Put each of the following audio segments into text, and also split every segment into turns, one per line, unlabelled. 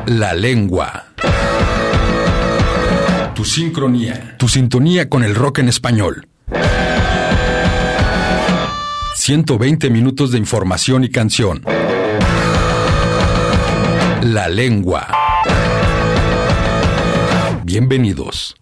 La lengua. Tu sincronía. Tu sintonía con el rock en español. 120 minutos de información y canción. La lengua. Bienvenidos.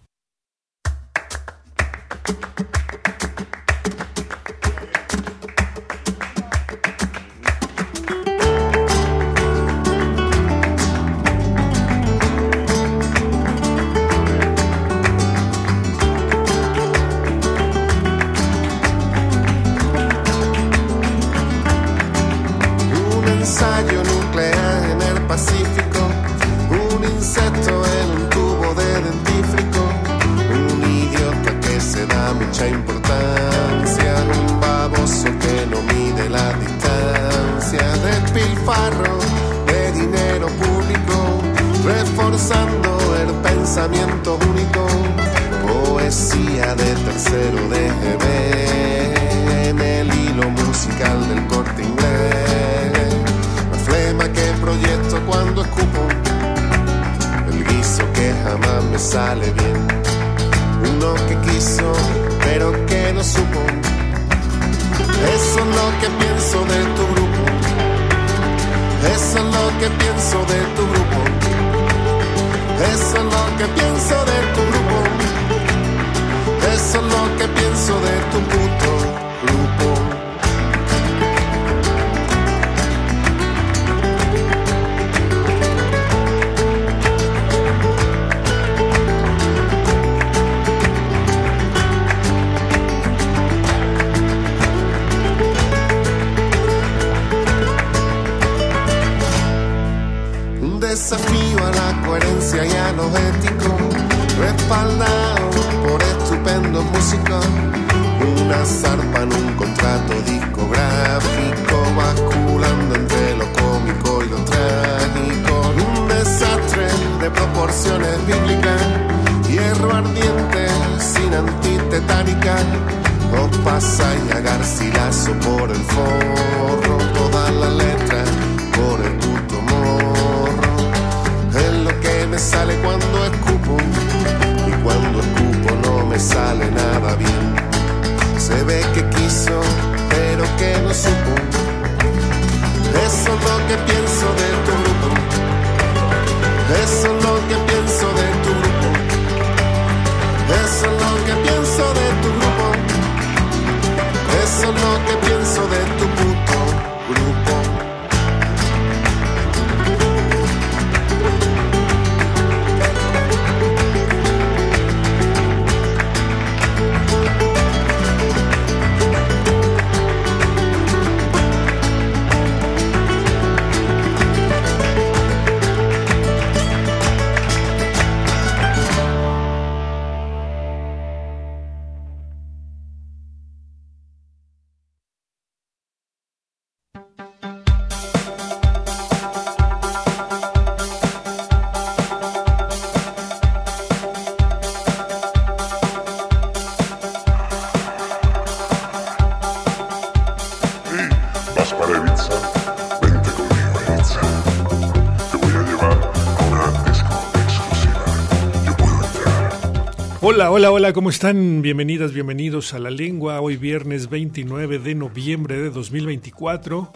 Hola, ¿cómo están? Bienvenidas, bienvenidos a La Lengua. Hoy viernes 29 de noviembre de 2024.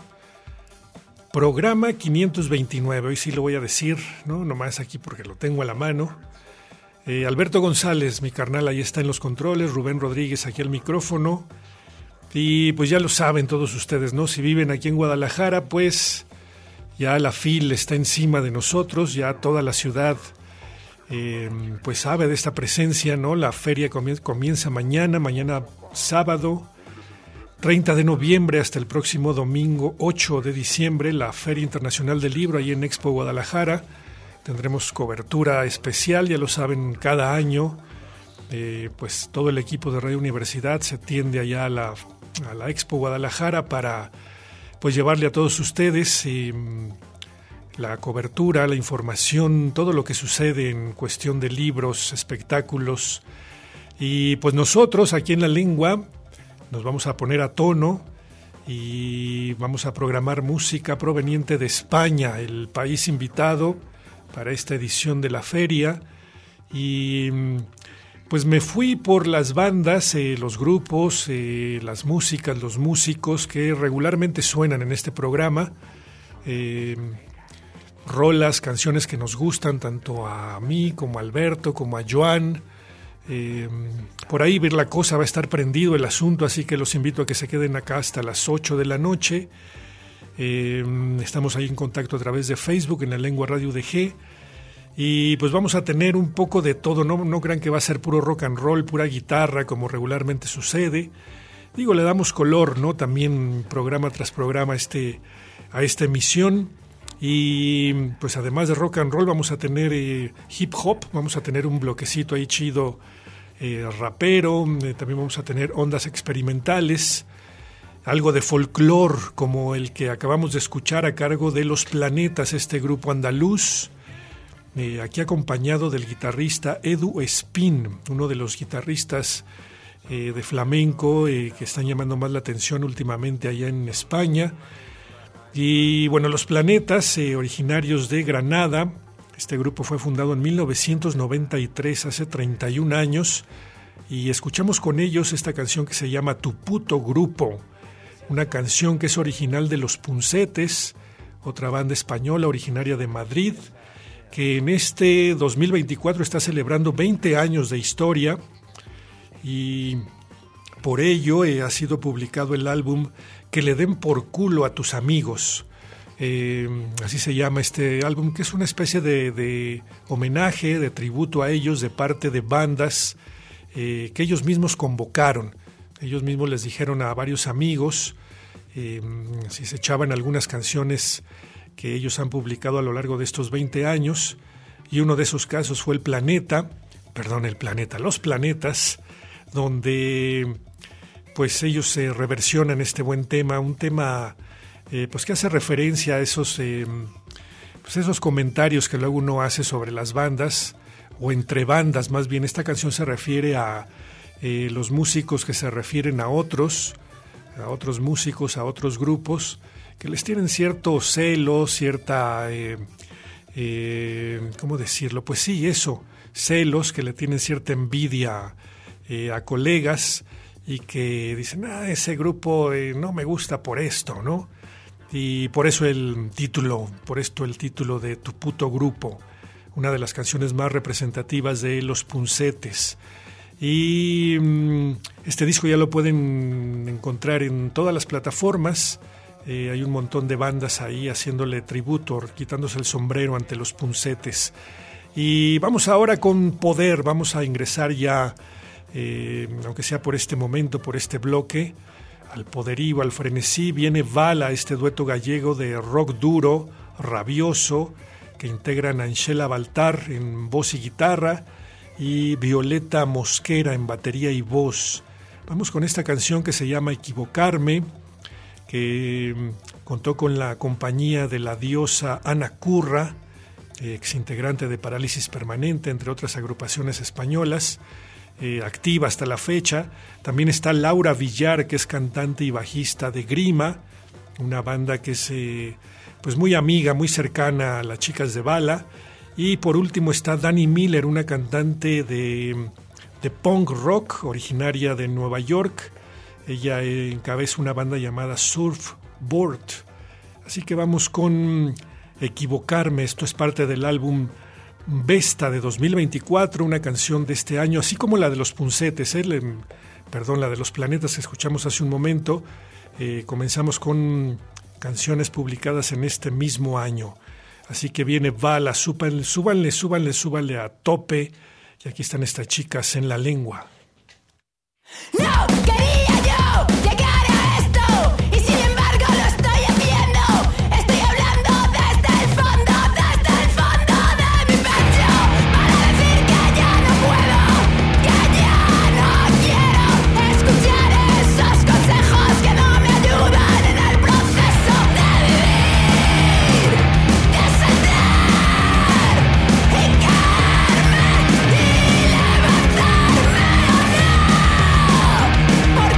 Programa 529, hoy sí lo voy a decir, ¿no? Nomás aquí porque lo tengo a la mano. Alberto González, mi carnal, ahí está en los controles. Rubén Rodríguez aquí al micrófono. Y pues ya lo saben todos ustedes, ¿no? Si viven aquí en Guadalajara, pues ya la FIL está encima de nosotros, ya toda la ciudad pues sabe de esta presencia, ¿no? La feria comienza mañana sábado 30 de noviembre hasta el próximo domingo 8 de diciembre, la Feria Internacional del Libro ahí en Expo Guadalajara. Tendremos cobertura especial, ya lo saben, cada año pues todo el equipo de Radio Universidad se tiende allá a la Expo Guadalajara para pues llevarle a todos ustedes la cobertura, la información, todo lo que sucede en cuestión de libros, espectáculos. Y pues nosotros aquí en La Lengua nos vamos a poner a tono y vamos a programar música proveniente de España, el país invitado para esta edición de la feria. Y pues me fui por las bandas, los grupos, las músicas, los músicos que regularmente suenan en este programa. Rolas, canciones que nos gustan tanto a mí como a Alberto, como a Joan. Por ahí ver la cosa, va a estar prendido el asunto, así que los invito a que se queden acá hasta las 8 de la noche. Estamos ahí en contacto a través de Facebook, en La Lengua Radio UDG. Y pues vamos a tener un poco de todo, no crean que va a ser puro rock and roll, pura guitarra, como regularmente sucede. Digo, le damos color, ¿no? También programa tras programa a esta emisión. Y pues además de rock and roll vamos a tener hip hop, vamos a tener un bloquecito ahí chido rapero, también vamos a tener ondas experimentales, algo de folclore como el que acabamos de escuchar a cargo de Los Planetas, este grupo andaluz, aquí acompañado del guitarrista Edu Espín, uno de los guitarristas de flamenco que están llamando más la atención últimamente allá en España. Y bueno, Los Planetas, originarios de Granada, este grupo fue fundado en 1993, hace 31 años, y escuchamos con ellos esta canción que se llama Tu Puto Grupo, una canción que es original de Los Punsetes, otra banda española originaria de Madrid, que en este 2024 está celebrando 20 años de historia, y por ello ha sido publicado el álbum Que le den por culo a tus amigos. Así se llama este álbum, que es una especie de homenaje, de tributo a ellos de parte de bandas que ellos mismos convocaron. Ellos mismos les dijeron a varios amigos si se echaban algunas canciones que ellos han publicado a lo largo de estos 20 años, y uno de esos casos fue Los Planetas, donde pues ellos se reversionan este buen tema, un tema pues que hace referencia a esos comentarios que luego uno hace sobre las bandas, o entre bandas más bien. Esta canción se refiere a los músicos que se refieren a otros músicos, a otros grupos, que les tienen cierto celo, cierta, ¿cómo decirlo? Pues sí, eso, celos, que le tienen cierta envidia a colegas, y que dicen, ese grupo no me gusta por esto, ¿no? Y por eso el título de Tu Puto Grupo, una de las canciones más representativas de Los Punsetes. Y este disco ya lo pueden encontrar en todas las plataformas. Hay un montón de bandas ahí haciéndole tributo, quitándose el sombrero ante Los Punsetes. Y vamos ahora con poder, vamos a ingresar ya, aunque sea por este momento, por este bloque, al poderío, al frenesí. Viene Vala, este dueto gallego de rock duro, rabioso, que integran a Anxela Baltar en voz y guitarra y Violeta Mosquera en batería y voz. Vamos con esta canción que se llama Equivocarme, que contó con la compañía de la diosa Ana Curra, exintegrante de Parálisis Permanente, entre otras agrupaciones españolas, activa hasta la fecha. También está Laura Villar, que es cantante y bajista de Grima, una banda que es pues muy amiga, muy cercana a las chicas de Vala. Y por último está Dani Miller, una cantante de punk rock originaria de Nueva York. Ella encabeza una banda llamada Surfboard. Así que vamos con Equivocarme. Esto es parte del álbum Vesta de 2024, una canción de este año, así como la de Los Punsetes, la de Los Planetas que escuchamos hace un momento. Comenzamos con canciones publicadas en este mismo año. Así que viene Vala, súbanle a tope. Y aquí están estas chicas en La Lengua.
No quería yo llegar a esto, y sin embargo lo estoy haciendo. Estoy hablando desde el fondo de mi pecho, para decir que ya no puedo, que ya no quiero escuchar esos consejos que no me ayudan en el proceso de vivir, de sentir y caerme y levantarme o no.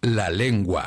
La lengua.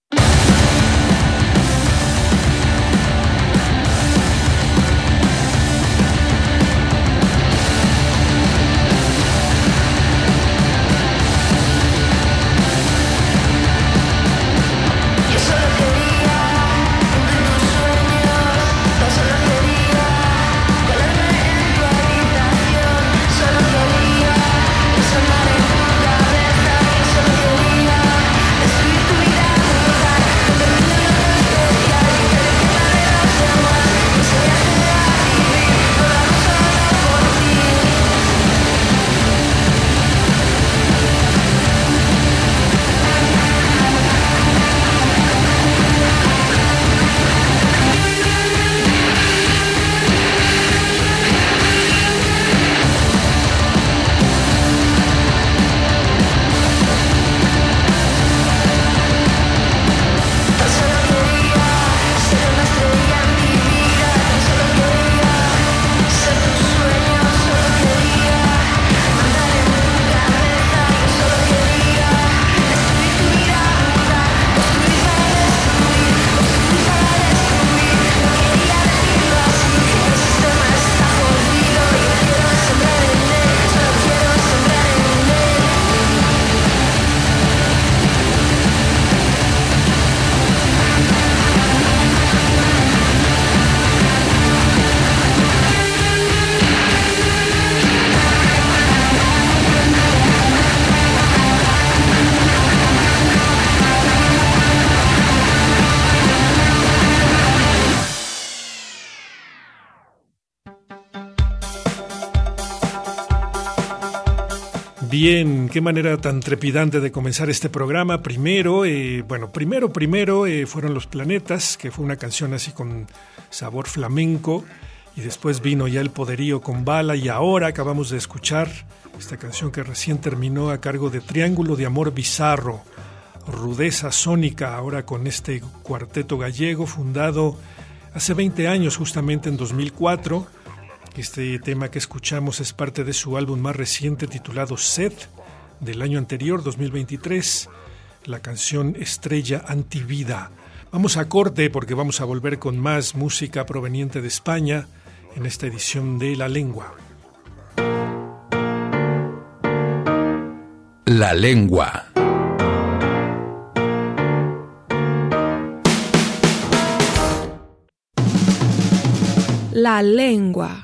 Bien, qué manera tan trepidante de comenzar este programa. Primero fueron Los Planetas, que fue una canción así con sabor flamenco, y después vino ya El Poderío con Bala, y ahora acabamos de escuchar esta canción que recién terminó a cargo de Triángulo de Amor Bizarro, Rudeza Sónica, ahora con este cuarteto gallego fundado hace 20 años, justamente en 2004. Este tema que escuchamos es parte de su álbum más reciente titulado Sed, del año anterior, 2023, la canción Estrella Antivida. Vamos a corte porque vamos a volver con más música proveniente de España en esta edición de La Lengua.
La lengua.
La lengua.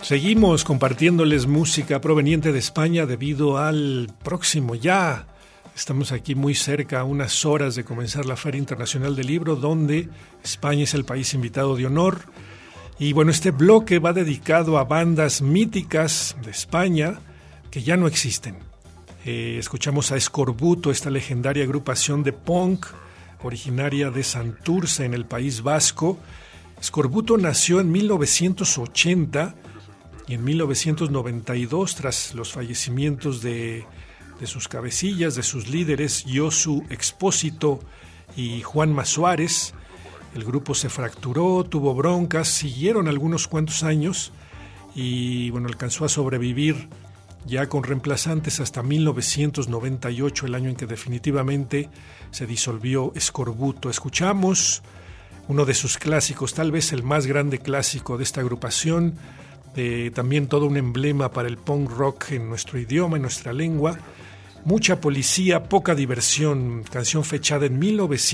Seguimos compartiéndoles música proveniente de España debido al próximo ya. Estamos aquí muy cerca, a unas horas de comenzar la Feria Internacional del Libro, donde España es el país invitado de honor. Y bueno, este bloque va dedicado a bandas míticas de España que ya no existen. Escuchamos a Escorbuto, esta legendaria agrupación de punk originaria de Santurce, en el País Vasco. Escorbuto nació en 1980 y en 1992, tras los fallecimientos de sus cabecillas, de sus líderes, Josu Expósito y Juanma Suárez, el grupo se fracturó, tuvo broncas, siguieron algunos cuantos años y bueno, alcanzó a sobrevivir ya con reemplazantes hasta 1998, el año en que definitivamente se disolvió Escorbuto. Escuchamos uno de sus clásicos, tal vez el más grande clásico de esta agrupación, también todo un emblema para el punk rock en nuestro idioma, en nuestra lengua. Mucha policía, poca diversión, canción fechada en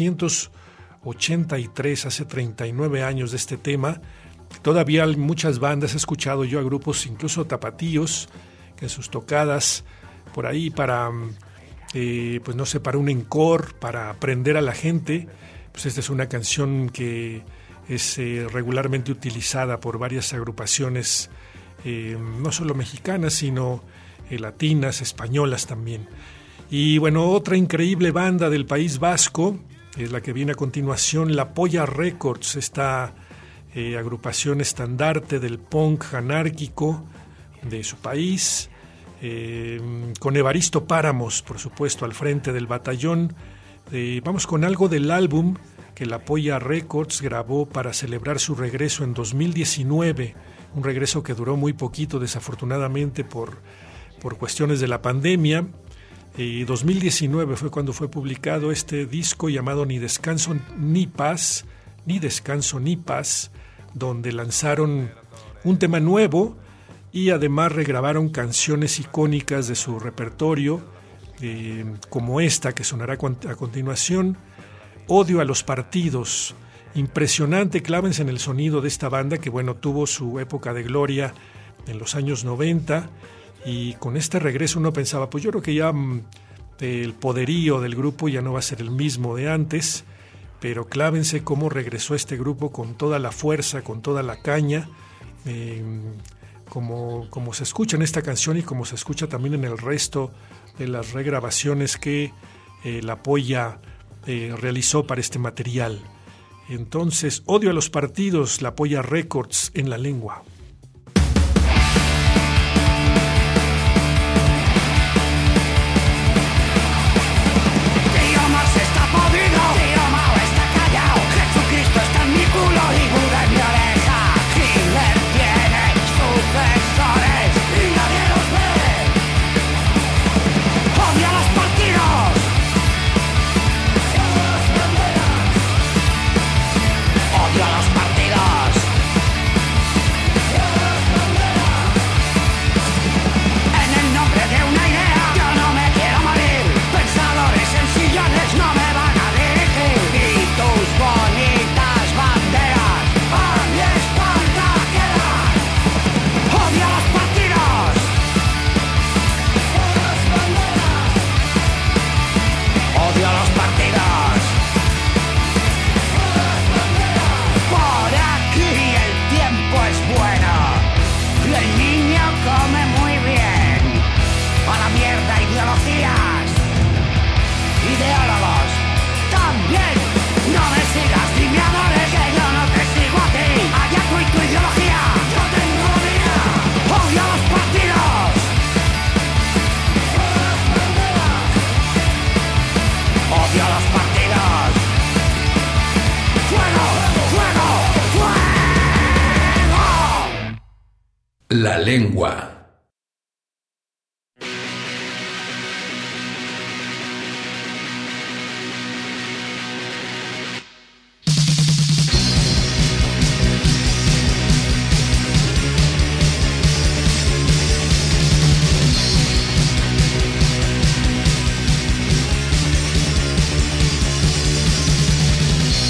1983, hace 39 años de este tema. Todavía hay muchas bandas, he escuchado yo a grupos, incluso tapatíos, que en sus tocadas por ahí para, pues no sé, para un encore, para aprender a la gente, pues esta es una canción que es regularmente utilizada por varias agrupaciones, no solo mexicanas, sino latinas, españolas también. Y bueno, otra increíble banda del País Vasco es la que viene a continuación, La Polla Records, esta agrupación estandarte del punk anárquico de su país, con Evaristo Páramos, por supuesto, al frente del batallón. Vamos con algo del álbum que La Polla Records grabó para celebrar su regreso en 2019, un regreso que duró muy poquito, desafortunadamente, por cuestiones de la pandemia. 2019 fue cuando fue publicado este disco llamado Ni Descanso ni Paz, donde lanzaron un tema nuevo y además regrabaron canciones icónicas de su repertorio, como esta que sonará a continuación, Odio a los partidos. Impresionante, clávense en el sonido de esta banda que, bueno, tuvo su época de gloria en los años 90, y con este regreso uno pensaba, pues yo creo que ya el poderío del grupo ya no va a ser el mismo de antes, pero clávense cómo regresó este grupo con toda la fuerza, con toda la caña, como se escucha en esta canción y como se escucha también en el resto de las regrabaciones que La Polla realizó para este material. Entonces, Odio a los partidos, La Polla Records en la lengua.
La lengua.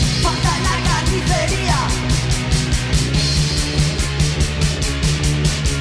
Falta la carnicería.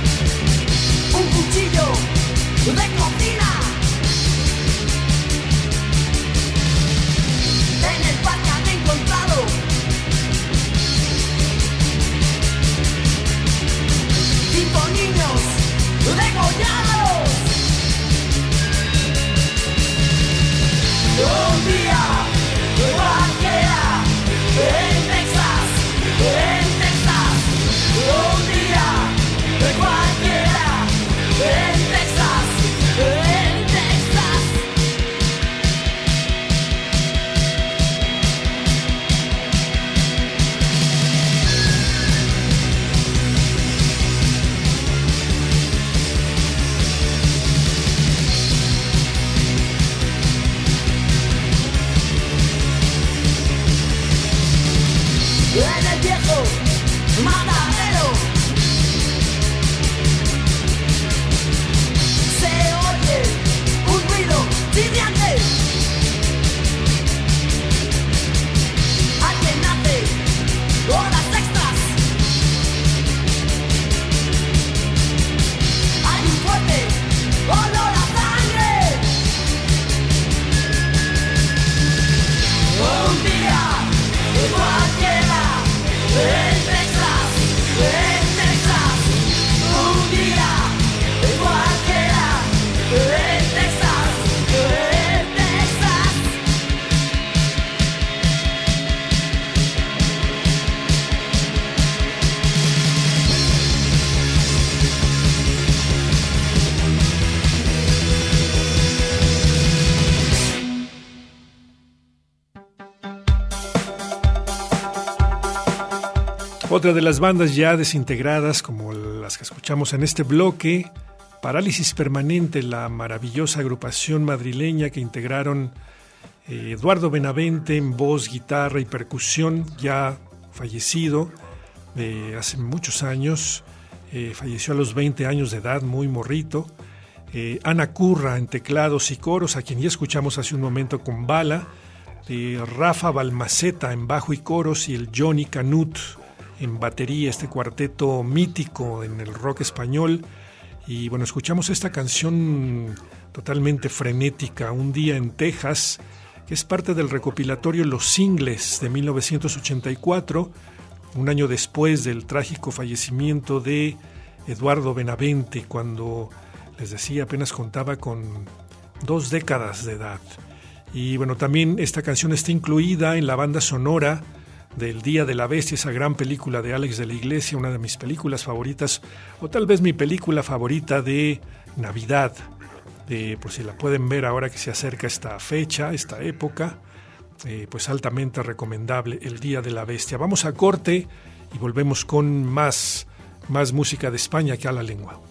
Otra de las bandas ya desintegradas, como las que escuchamos en este bloque, Parálisis Permanente, la maravillosa agrupación madrileña que integraron Eduardo Benavente en voz, guitarra y percusión, ya fallecido hace muchos años, falleció a los 20 años de edad, muy morrito. Ana Curra en teclados y coros, a quien ya escuchamos hace un momento con Bala, Rafa Balmaceda en bajo y coros y el Johnny Canut en batería, este cuarteto mítico en el rock español. Y bueno, escuchamos esta canción totalmente frenética, Un día en Texas, que es parte del recopilatorio Los Singles de 1984, un año después del trágico fallecimiento de Eduardo Benavente, cuando, les decía, apenas contaba con 2 décadas de edad. Y bueno, también esta canción está incluida en la banda sonora del Día de la Bestia, esa gran película de Alex de la Iglesia, una de mis películas favoritas, o tal vez mi película favorita de Navidad, por si la pueden ver ahora que se acerca esta fecha, esta época, pues altamente recomendable, El Día de la Bestia. Vamos a corte y volvemos con más música de España que a la lengua.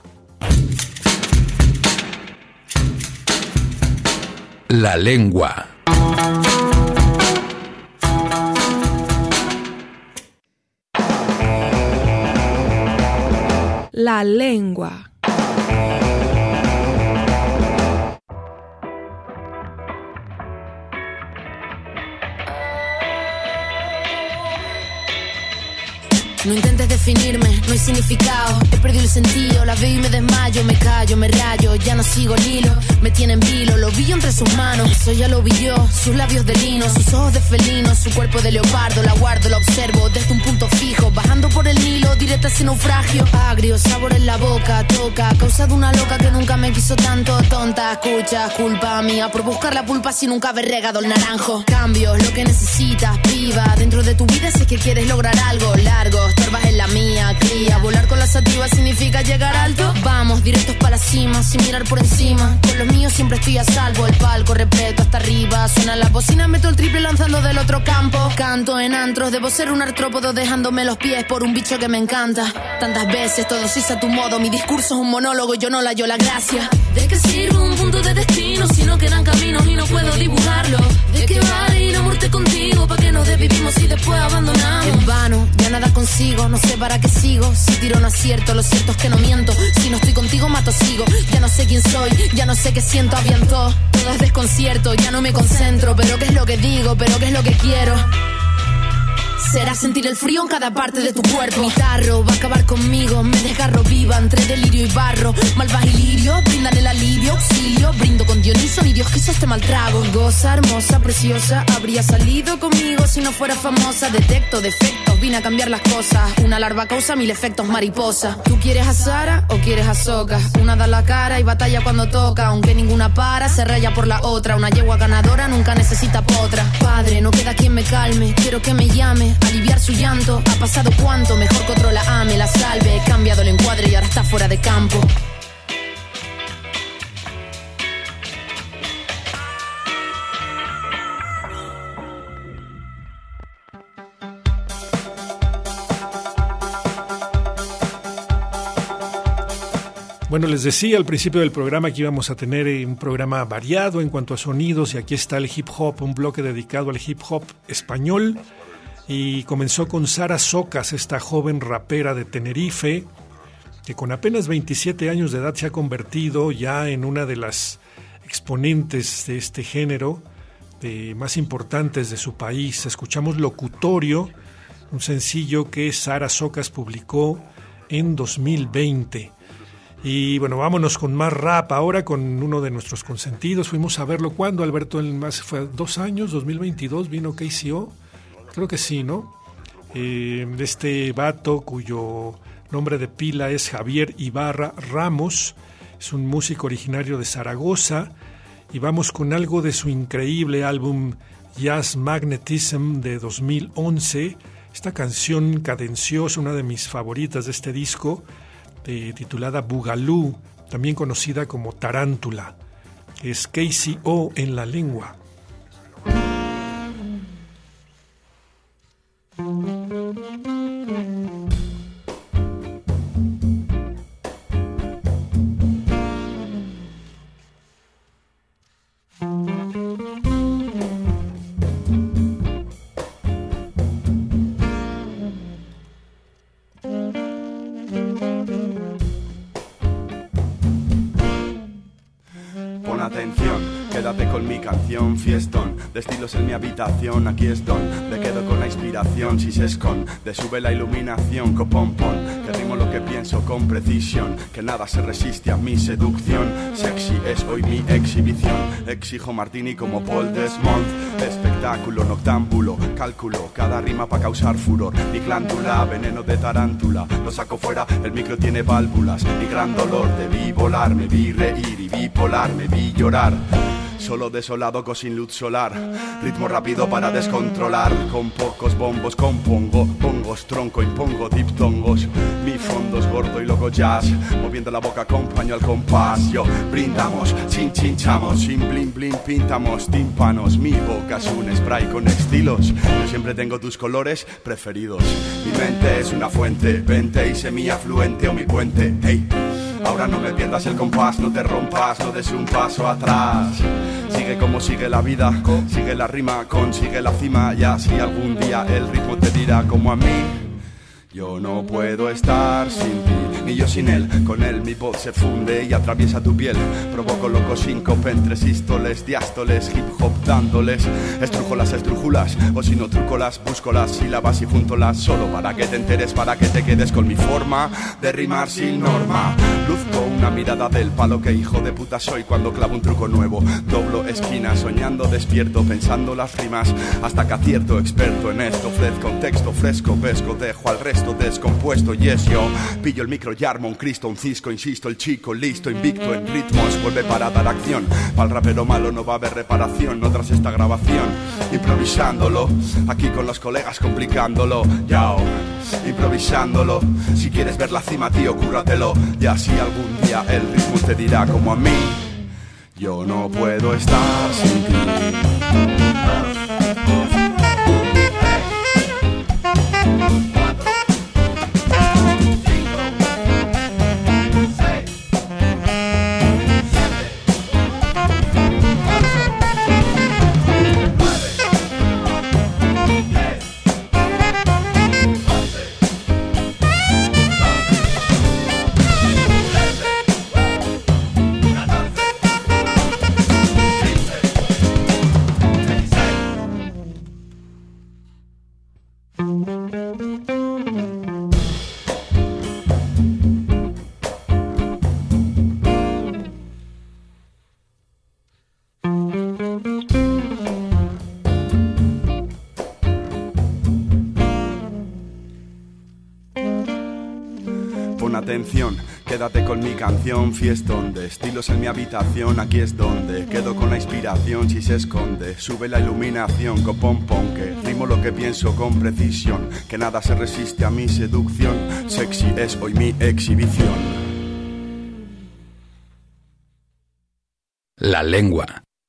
La lengua.
La lengua.
No intentes definirme, no hay significado. He perdido el sentido, la veo y me desmayo. Me callo, me rayo, ya no sigo el hilo. Me tiene en vilo, lo vi entre sus manos. Eso ya lo vi yo, sus labios de lino, sus ojos de felino, su cuerpo de leopardo. La guardo, la observo desde un punto fijo, bajando por el Nilo, directa sin naufragio. Agrio, sabor en la boca, toca, causa de una loca que nunca me quiso tanto. Tonta, escucha, culpa mía por buscar la pulpa sin nunca haber regado el naranjo. Cambios, lo que necesitas, piba. Dentro de tu vida sé que quieres lograr algo largo. Estorbas en la mía, cría. Volar con la sativa significa llegar alto. Vamos, directos para la cima, sin mirar por encima. Con los míos siempre estoy a salvo. El palco repleto hasta arriba. Suena la bocina, meto el triple lanzando del otro campo. Canto en antros, debo ser un artrópodo dejándome los pies por un bicho que me encanta. Tantas veces, todo se hizo a tu modo. Mi discurso es un monólogo y yo no la hallo la gracia. ¿De qué sirve un punto de destino si no quedan caminos y no puedo dibujarlo? ¿De qué vale ir a muerte contigo? ¿Para qué nos desvivimos y después abandonamos? En vano, ya nada consigo, no sé para qué sigo. Si tiro no acierto, lo cierto es que no miento. Si no estoy contigo mato sigo. Ya no sé quién soy, ya no sé qué siento, aviento. Todo es desconcierto, ya no me concentro. Pero qué es lo que digo, pero qué es lo que quiero. Será sentir el frío en cada parte de tu cuerpo. Mi tarro va a acabar conmigo, me desgarro viva entre delirio y barro. Malvas y lirio, brindan el alivio, auxilio. Brindo con Dioniso, ni Dios quiso este mal trago. Goza, hermosa, preciosa, habría salido conmigo si no fuera famosa. Detecto defectos, vine a cambiar las cosas. Una larva causa 1000 efectos mariposa. ¿Tú quieres a Sara o quieres a Soca? Una da la cara y batalla cuando toca. Aunque ninguna para, se raya por la otra. Una yegua ganadora nunca necesita potra. Padre, no queda quien me calme, quiero que me llame, aliviar su llanto. Ha pasado cuánto, mejor que otro la ame, la salve. He cambiado el encuadre y ahora está fuera de campo.
Bueno, les decía al principio del programa que íbamos a tener un programa variado en cuanto a sonidos, y aquí está el hip hop, un bloque dedicado al hip hop español, y comenzó con Sara Socas, esta joven rapera de Tenerife, que con apenas 27 años de edad se ha convertido ya en una de las exponentes de este género más importantes de su país. Escuchamos Locutorio, un sencillo que Sara Socas publicó en 2020. Y bueno, vámonos con más rap ahora con uno de nuestros consentidos. Fuimos a verlo cuando, Alberto, fue 2 años, 2022, vino KCO, creo que sí, ¿no? Este vato cuyo nombre de pila es Javier Ibarra Ramos, es un músico originario de Zaragoza, y vamos con algo de su increíble álbum Jazz Magnetism de 2011, esta canción cadenciosa, una de mis favoritas de este disco, titulada Bugalú, también conocida como Tarántula. Es KCO en la lengua.
atención, quédate con mi canción, fiestón de estilos en mi habitación, aquí es donde quedo con la inspiración, si se esconde sube la iluminación, copompón, que rimo lo que pienso con precisión, que nada se resiste a mi seducción, sexy es hoy mi exhibición, exijo martini como Paul Desmond, espectáculo noctámbulo, cálculo, cada rima pa' causar furor, mi glándula, veneno de tarántula, lo saco fuera, el micro tiene válvulas, mi gran dolor, debí volar, me vi reír y bipolar, me vi llorar. Solo desolado sin luz solar, ritmo rápido para descontrolar, con pocos bombos compongo, bongos, tronco, impongo diptongos, mi fondo es gordo y loco jazz, moviendo la boca acompaño al compás, yo brindamos, chinchamos, sin blin blin pintamos tímpanos, mi boca es un spray con estilos, yo siempre tengo tus colores preferidos, mi mente es una fuente, vente y semiafluente o mi puente, hey. Ahora no me pierdas el compás, no te rompas, no des un paso atrás. Sigue como sigue la vida, sigue la rima, consigue la cima. Y así algún día el ritmo te dirá como a mí. Yo no puedo estar sin ti, ni yo sin él. Con él mi voz se funde y atraviesa tu piel. Provoco locos síncope entre sístoles, diástoles, hip hop dándoles. Estrujo las estrújulas, o si no truco las, busco las sílabas y juntolas. Solo para que te enteres, para que te quedes con mi forma de rimar sin norma. Luzco una mirada del palo que hijo de puta soy cuando clavo un truco nuevo. Doblo esquinas, soñando despierto, pensando las rimas hasta que acierto, experto en esto. Ofrezco un texto fresco, pesco, dejo al resto descompuesto, yes, yo pillo el micro y armo un Cristo, un cisco, insisto, el chico listo, invicto en ritmos, vuelve para dar acción, pa'l rapero malo no va a haber reparación, no tras esta grabación, improvisándolo, aquí con los colegas complicándolo, yao, improvisándolo, si quieres ver la cima tío, cúrratelo, y así algún día el ritmo te dirá como a mí, yo no puedo estar sin ti. Atención, quédate con mi canción, fiestón de estilos en mi habitación, aquí es donde quedo con la inspiración, si se esconde, sube la iluminación, copompón, que rimo lo que pienso con precisión, que nada se resiste a mi seducción, sexy es hoy mi exhibición.
La lengua.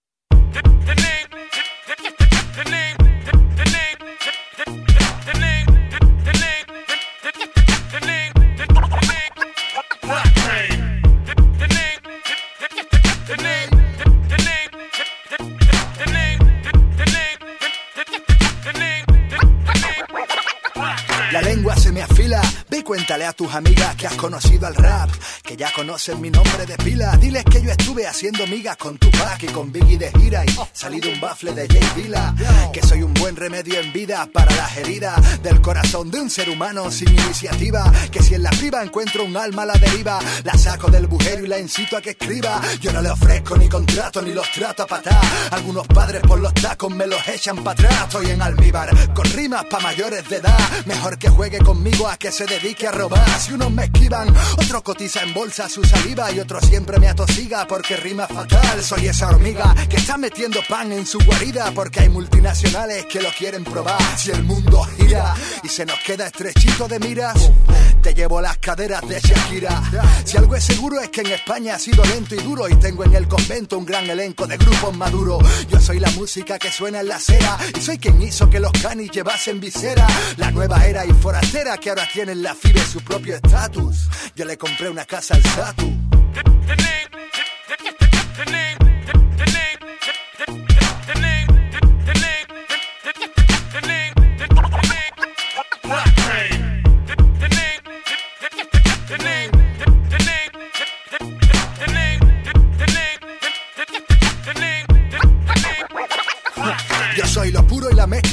La lengua se me afila, ve y cuéntale a tus amigas que has conocido al rap, que ya conocen mi nombre de pila. Diles que yo estuve haciendo migas con Tupac y con Biggie de gira y salí de un bafle de Jay Dilla, que soy un buen remedio en vida para las heridas del corazón de un ser humano sin iniciativa, que si en la priva encuentro un alma a la deriva, la saco del bujero y la incito a que escriba. Yo no le ofrezco ni contrato ni los trato a patá, algunos padres por los tacos me los echan para atrás. Estoy en almíbar con rimas pa' mayores de edad, mejor que juegue conmigo a que se dedique a robar. Si unos me esquivan, otro cotiza en bolsa su saliva y otro siempre me atosiga porque rima fatal. Soy esa hormiga que está metiendo pan en su guarida porque hay multinacionales que lo quieren probar. Si el mundo gira y se nos queda estrechito de miras, te llevo las caderas de Shakira. Si algo es seguro es que en España ha sido lento y duro y tengo en el convento un gran elenco de grupos maduros. Yo soy la música que suena en la acera y soy quien hizo que los canis llevasen visera. La nueva era y forastera que ahora tienen la FIBE su propio estatus. Yo le compré una casa al Satu.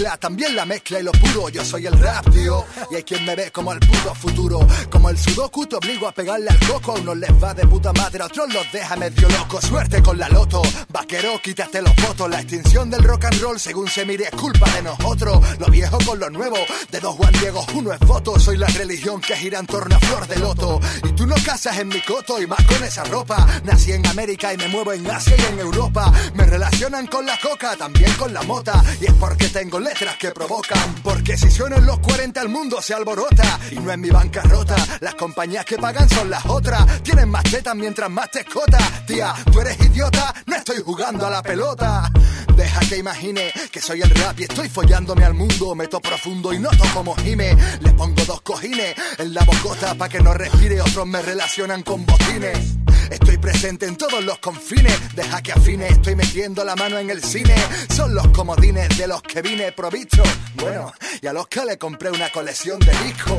mezcla, también la mezcla y lo puro. Yo soy el rap, tío, y hay quien me ve como el puto futuro. Como el sudoku te obligo a pegarle al coco. A unos les va de puta madre, a otros los deja medio locos. Suerte con la loto, vaquero, quítate los votos. La extinción del rock and roll, según se mire, es culpa de nosotros. Lo viejo con lo nuevo, de dos Juan Diego, uno es voto. Soy la religión que gira en torno a flor de loto. Y tú no casas en mi coto y más con esa ropa. Nací en América y me muevo en Asia y en Europa. Me relacionan con la coca, también con la mota. Y es porque tengo letras que provocan. Porque si sueno en los 40 el mundo se alborota. Y no es mi bancarrota, las compañías que pagan son las otras. Tienen más tetas mientras más te escota. Tía, tú eres idiota, no estoy jugando a la pelota. Deja que imagine que soy el rap y estoy follándome al mundo. Meto profundo y noto como gime. Le pongo dos cojines en la bocota pa' que no respire. Otros me relacionan con botines. Estoy presente en todos los confines. Deja que afine, estoy metiendo la mano en el cine. Son los comodines de los que vine provisto. Bueno, y a los que le compré una colección de discos.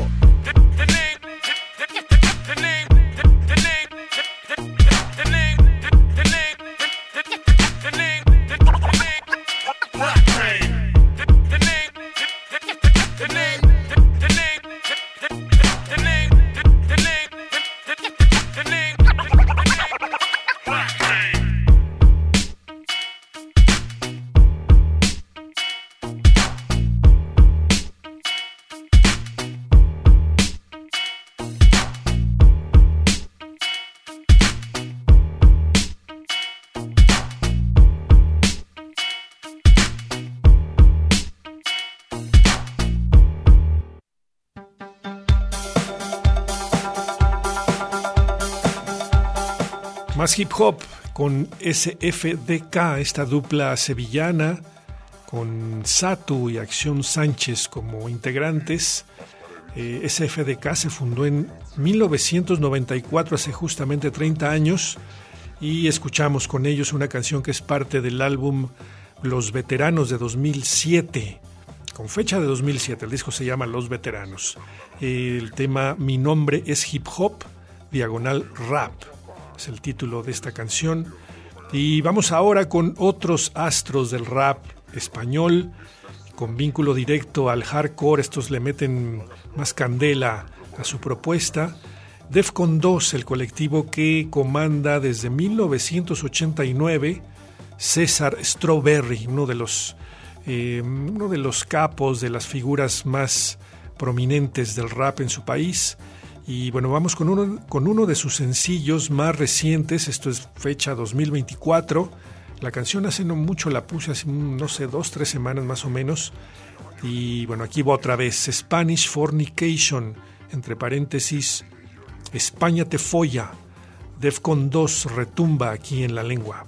Más hip hop con SFDK, esta dupla sevillana, con Satu y Acción Sánchez como integrantes. SFDK se fundó en 1994, hace justamente 30 años, y escuchamos con ellos una canción que es parte del álbum Los Veteranos de 2007, con fecha de 2007, el disco se llama Los Veteranos. El tema Mi Nombre es Hip Hop, /rap. Es el título de esta canción. Y vamos ahora con otros astros del rap español, con vínculo directo al hardcore. Estos le meten más candela a su propuesta. Defcon 2, el colectivo que comanda desde 1989 César Strawberry, uno de los capos, de las figuras más prominentes del rap en su país. Y bueno, vamos con uno de sus sencillos más recientes. Esto es fecha 2024. La canción hace no mucho la puse, hace, no sé, 2-3 semanas más o menos. Y bueno, aquí va otra vez. Spanish Fornication, entre paréntesis, España te folla. Defcon 2 retumba aquí en la lengua.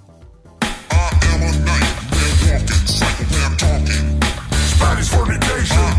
Spanish fornication.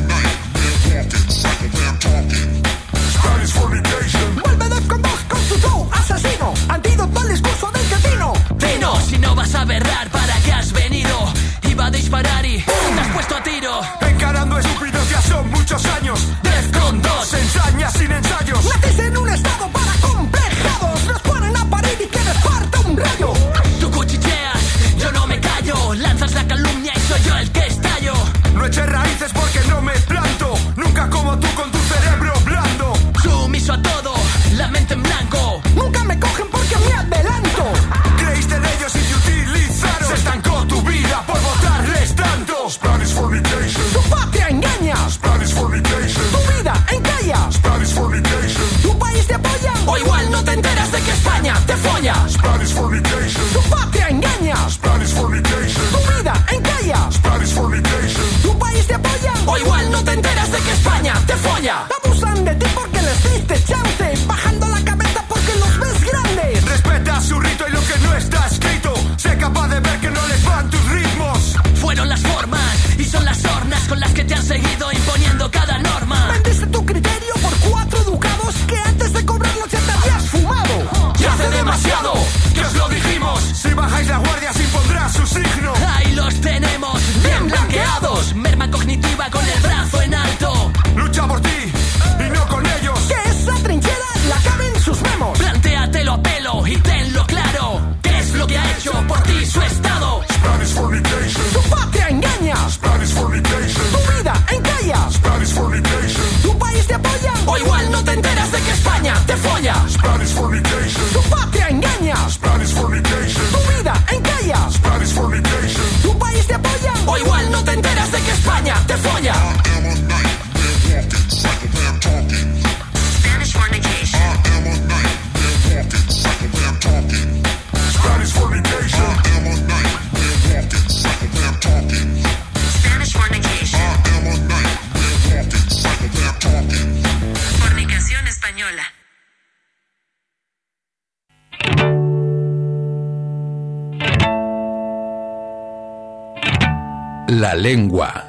Spanish fornication. Vuelve Defcon 2 con su show asesino. Antídoto al discurso del cretino.
Vino, si no vas a berrar, ¿para qué has venido? Iba a disparar y te has puesto a tiro.
Encarando estúpidos, ya son muchos años.
Defcon 2,
ensañas sin ensayos.
Nacís en un estado para complejados. Nos ponen a parir y que les parta un rayo. Tú cuchicheas, yo no me callo. Lanzas la calumnia y soy yo el que estallo.
No eches raíces porque no me planto. Nunca como tú con tu cerebro blando.
Sumiso a todo, la mente en blanco.
Nunca me cogen porque me adelanto. Creíste en ellos y te utilizaron. Se estancó tu vida por votarles tanto. Spanish fornication.
Tu patria engaña.
Spanish fornication.
Tu vida encalla.
Spanish fornication.
Tu país te apoya. O igual no te enteras de que España te folla.
Spanish fornication.
Tu patria engaña.
Spanish fornication.
Tu vida encalla.
Spanish fornication.
Tu país te apoya. O igual no te enteras de que España te folla.
Abusan de ti porque les diste chance. Bajando la cabeza porque los ves grandes. Respeta su rito y lo que no está escrito. Sé capaz de ver que no les van tus ritmos.
Fueron las formas y son las sornas con las que te han seguido imponiendo cada norma.
Vendiste tu criterio por 4 ducados que antes de cobrarlos ya te habías fumado.
Ya hace demasiado que os lo dijimos.
Si bajáis
La lengua.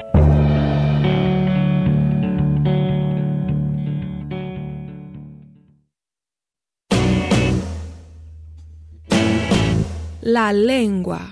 La lengua.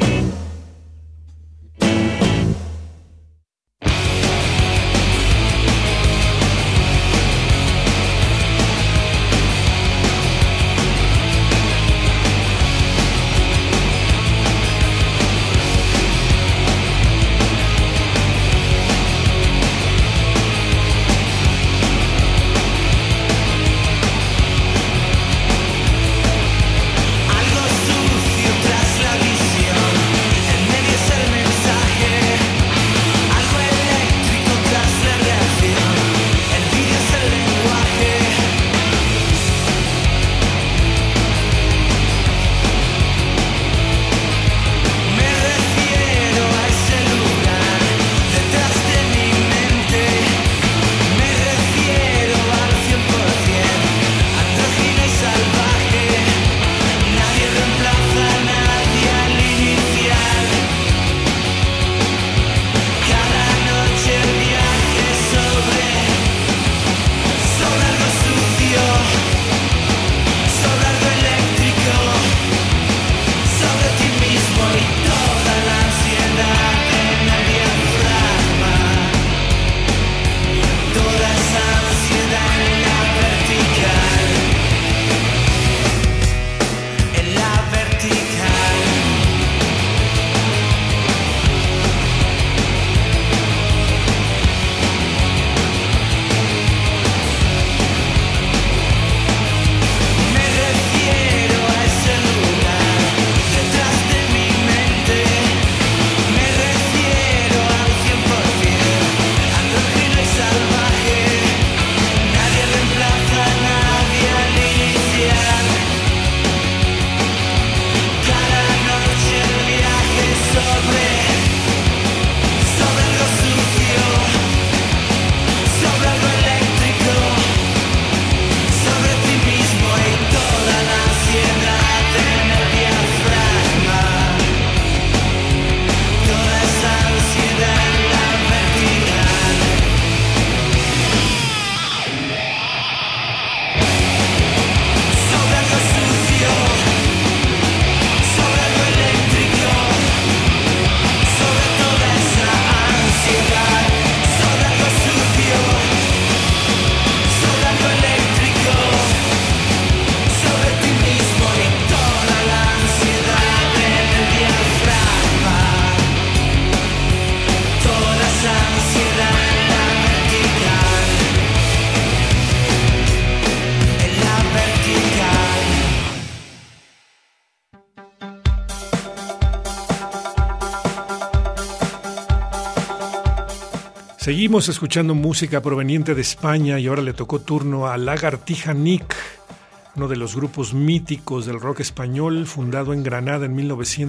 Seguimos escuchando música proveniente de España y ahora le tocó turno a Lagartija Nick, uno de los grupos míticos del rock español, fundado en Granada en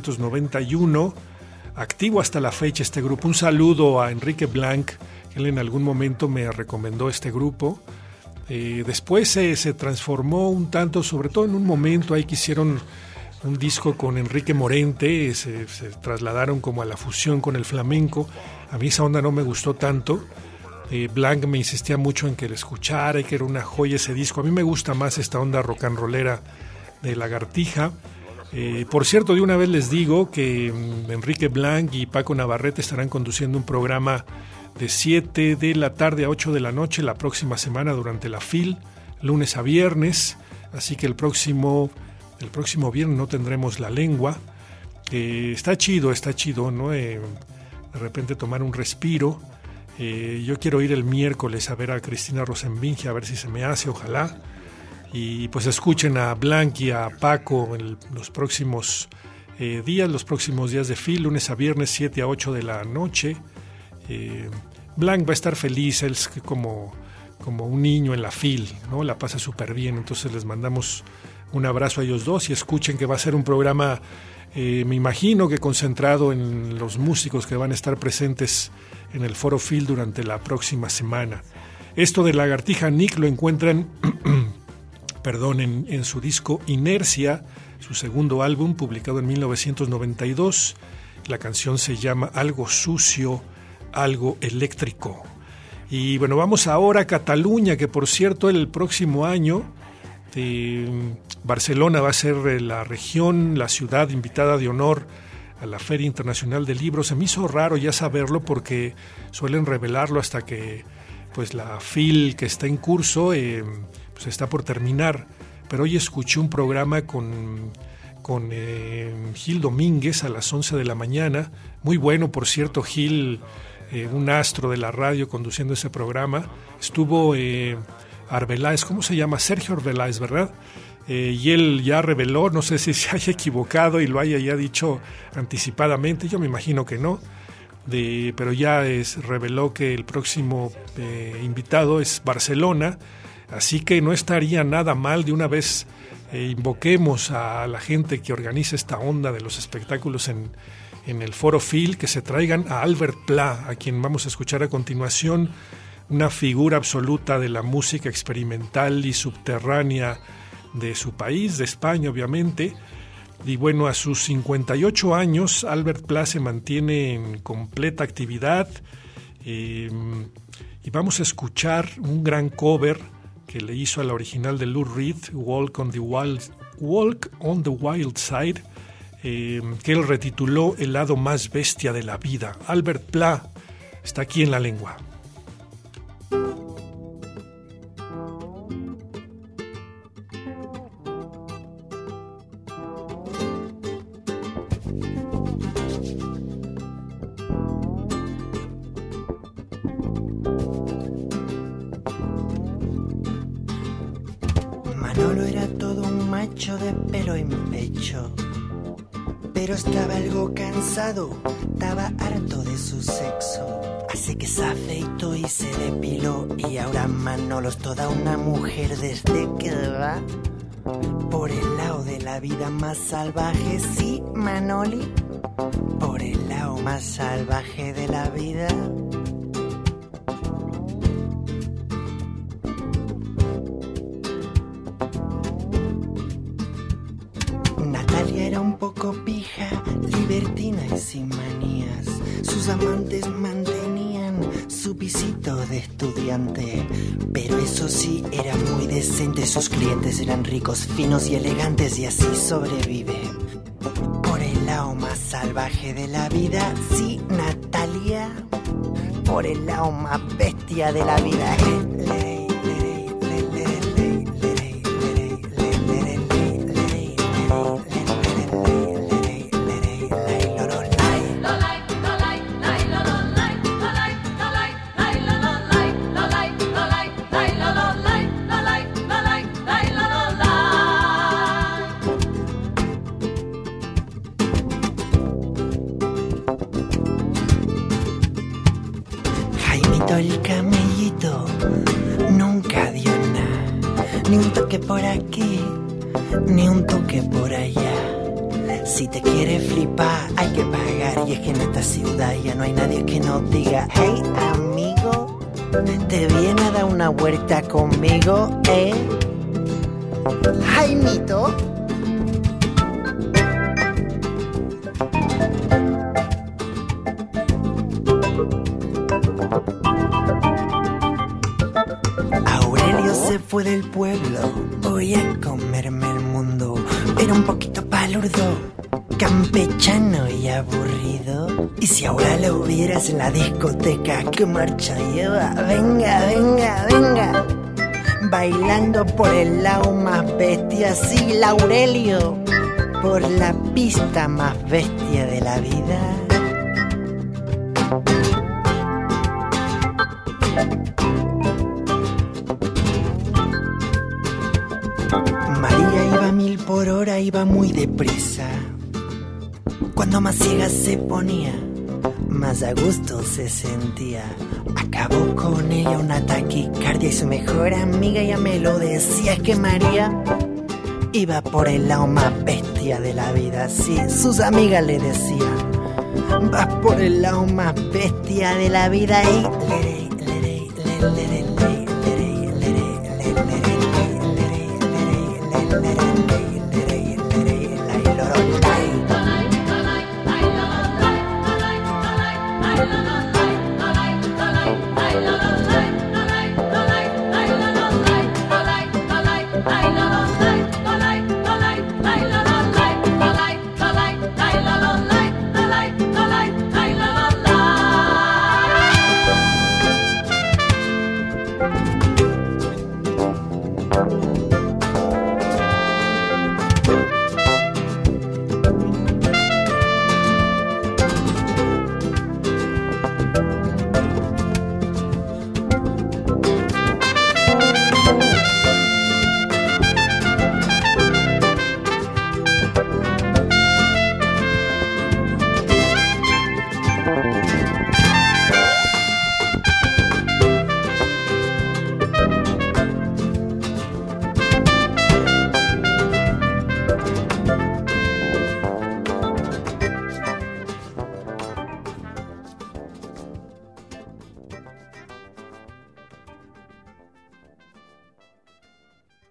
1991, activo hasta la fecha este grupo. Un saludo a Enrique Blanc, que él en algún momento me recomendó este grupo. Después se transformó un tanto, sobre todo en un momento ahí que hicieron un disco con Enrique Morente, se trasladaron como a la fusión con el flamenco. A mí esa onda no me gustó tanto. Blanc me insistía mucho en que lo escuchara y que era una joya ese disco. A mí me gusta más esta onda rock and rollera de Lagartija. Por cierto, de una vez les digo que Enrique Blanc y Paco Navarrete estarán conduciendo un programa de 7 de la tarde a 8 de la noche la próxima semana durante la FIL, lunes a viernes. Así que el próximo viernes no tendremos La Lengua. Está chido, ¿no? De repente tomar un respiro. Yo quiero ir el miércoles a ver a Cristina Rosenvinge, a ver si se me hace, ojalá. Y pues escuchen a Blanc y a Paco en los próximos días de FIL, lunes a viernes, 7 a 8 de la noche. Blanc va a estar feliz, él es como un niño en la FIL, ¿no? La pasa súper bien, entonces les mandamos un abrazo a ellos dos y escuchen que va a ser un programa, me imagino que concentrado en los músicos que van a estar presentes en el Foro FIL durante la próxima semana. Esto de Lagartija Nick lo encuentran en su disco Inercia, su segundo álbum publicado en 1992, La canción se llama Algo sucio, algo eléctrico. Y bueno, vamos ahora a Cataluña, que por cierto el próximo año Barcelona va a ser la región, la ciudad invitada de honor a la Feria Internacional del Libro. Se me hizo raro ya saberlo porque suelen revelarlo hasta que pues la FIL que está en curso pues está por terminar. Pero hoy escuché un programa con Gil Domínguez a las 11 de la mañana. Muy bueno, por cierto, Gil, un astro de la radio conduciendo ese programa. Estuvo Arbeláez, ¿cómo se llama? Sergio Arbeláez, ¿verdad? Y él ya reveló, no sé si se haya equivocado y lo haya ya dicho anticipadamente, yo me imagino que no, pero ya reveló que el próximo invitado es Barcelona, así que no estaría nada mal de una vez invoquemos a la gente que organiza esta onda de los espectáculos en el Foro FIL, que se traigan a Albert Pla, a quien vamos a escuchar a continuación, una figura absoluta de la música experimental y subterránea de su país, de España obviamente. Y bueno, a sus 58 años Albert Pla se mantiene en completa actividad y vamos a escuchar un gran cover que le hizo a la original de Lou Reed, Walk on the Wild Side, que él retituló El lado más bestia de la vida. Albert Pla está aquí en La Lengua.
Manolo era todo un macho de pelo en pecho, pero estaba algo cansado, estaba harto de su sexo. Así que se afeitó y se depiló, y ahora Manolo es toda una mujer desde que va por el lado de la vida más salvaje. Sí, Manoli, por el lado más salvaje de la vida. Natalia era un poco pija, libertina y sin manías. Sus amantes mantenían su pisito de estudiante, pero eso sí, era muy decente. Sus clientes eran ricos, finos y elegantes, y así sobrevive por el lado más salvaje de la vida. Sí, Natalia, por el lado más bestia de la vida. El camellito nunca dio nada, ni un toque por aquí, ni un toque por allá. Si te quieres flipar hay que pagar, y es que en esta ciudad ya no hay nadie que nos diga: hey amigo, ¿te viene a dar una vuelta conmigo, Jaimito? Se fue del pueblo, voy a comerme el mundo. Era un poquito palurdo, campechano y aburrido. Y si ahora lo vieras en la discoteca, ¿qué marcha lleva? Venga, venga, venga, bailando por el lado más bestia. Sí, Laurelio, por la pista más bestia de la vida. María iba a 1000 por hora, iba muy deprisa. Cuando más ciega se ponía, más a gusto se sentía. Acabó con ella una taquicardia y su mejor amiga ya me lo decía. Es que María iba por el lado más bestia de la vida. Sí, sus amigas le decían: vas por el lado más bestia de la vida. Y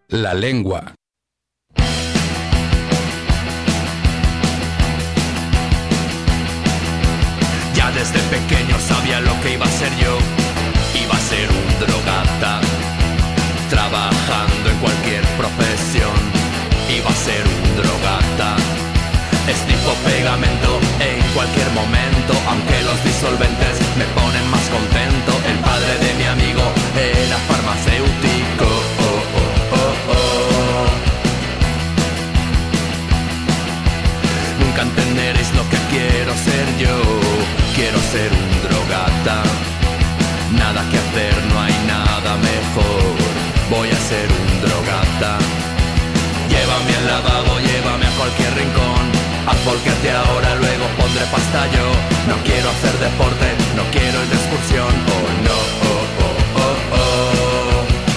La lengua.
Ya desde pequeño sabía lo que iba a ser yo. Iba a ser un drogata, trabajando en cualquier profesión. Iba a ser un drogata, es tipo pegamento en cualquier momento. Aunque los disolventes me ponen más contento. El padre de mi amigo era farmacéutico. Nunca entenderéis lo que quiero ser yo. Quiero ser un drogata. Nada que hacer, no hay nada mejor. Voy a ser un drogata. Llévame al lavabo, llévame a cualquier rincón. Haz volquete ahora, luego pondré pasta yo. No quiero hacer deporte, no quiero ir de excursión. Oh no, oh, oh, oh, oh.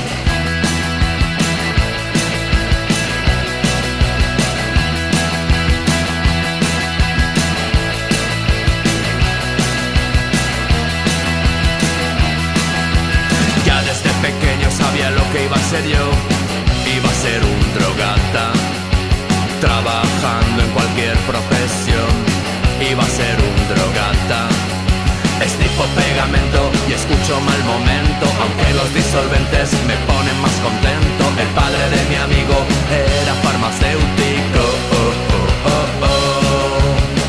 Ya desde pequeño sabía lo que iba a ser yo. Iba a ser un drogata, trabajando en cualquier profesión. Iba a ser un drogata, es tipo pegamento y escucho mal momento. Aunque los disolventes me ponen más contento. El padre de mi amigo era farmacéutico. Oh, oh, oh, oh.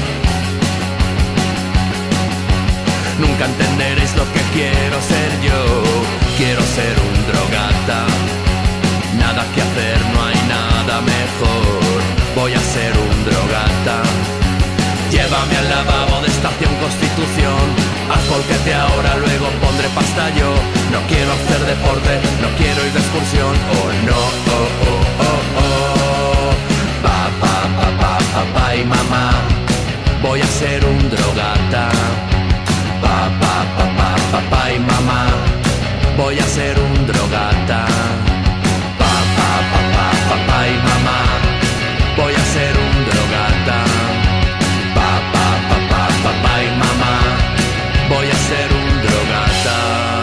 Nunca entenderéis lo que quiero ser yo. Quiero ser un drogata. Nada que hacer, no hay nada mejor. Voy a ser un drogata. Llévame al lavabo de Estación Constitución. Haz volquete ahora, luego pondré pasta yo. No quiero hacer deporte, no quiero ir de excursión. Oh no, oh, oh, oh, oh. Papá y mamá. Voy a ser un drogata. Papá y mamá. Voy a ser un drogata. Papá y mamá, voy a ser un drogata. Papá y mamá, voy a ser un drogata.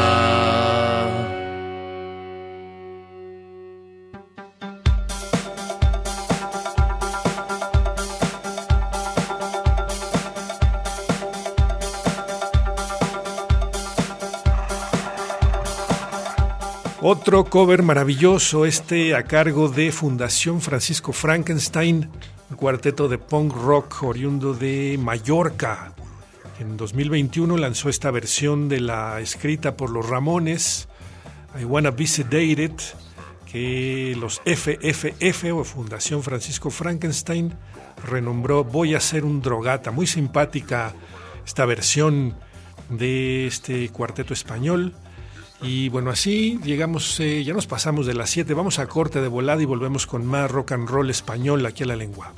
Otro cover maravilloso, a cargo de Fundación Francisco Frankenstein, un cuarteto de punk rock oriundo de Mallorca. En 2021 lanzó esta versión de la escrita por los Ramones, I Wanna Be Sedated, que los FFF o Fundación Francisco Frankenstein renombró Voy a ser un drogata. Muy simpática esta versión de este cuarteto español. Y bueno, así llegamos, ya nos pasamos de las 7, vamos a corte de volada y volvemos con más rock and roll español aquí a La Lengua.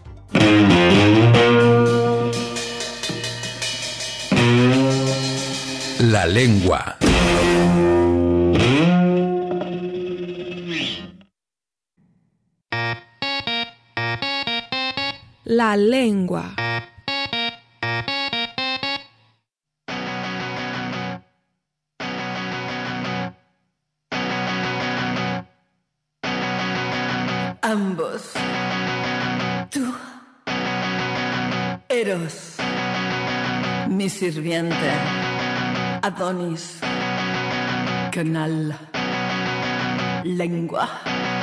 La Lengua.
La Lengua.
Ambos, tú, Eros, mi sirviente, Adonis, canal, lengua,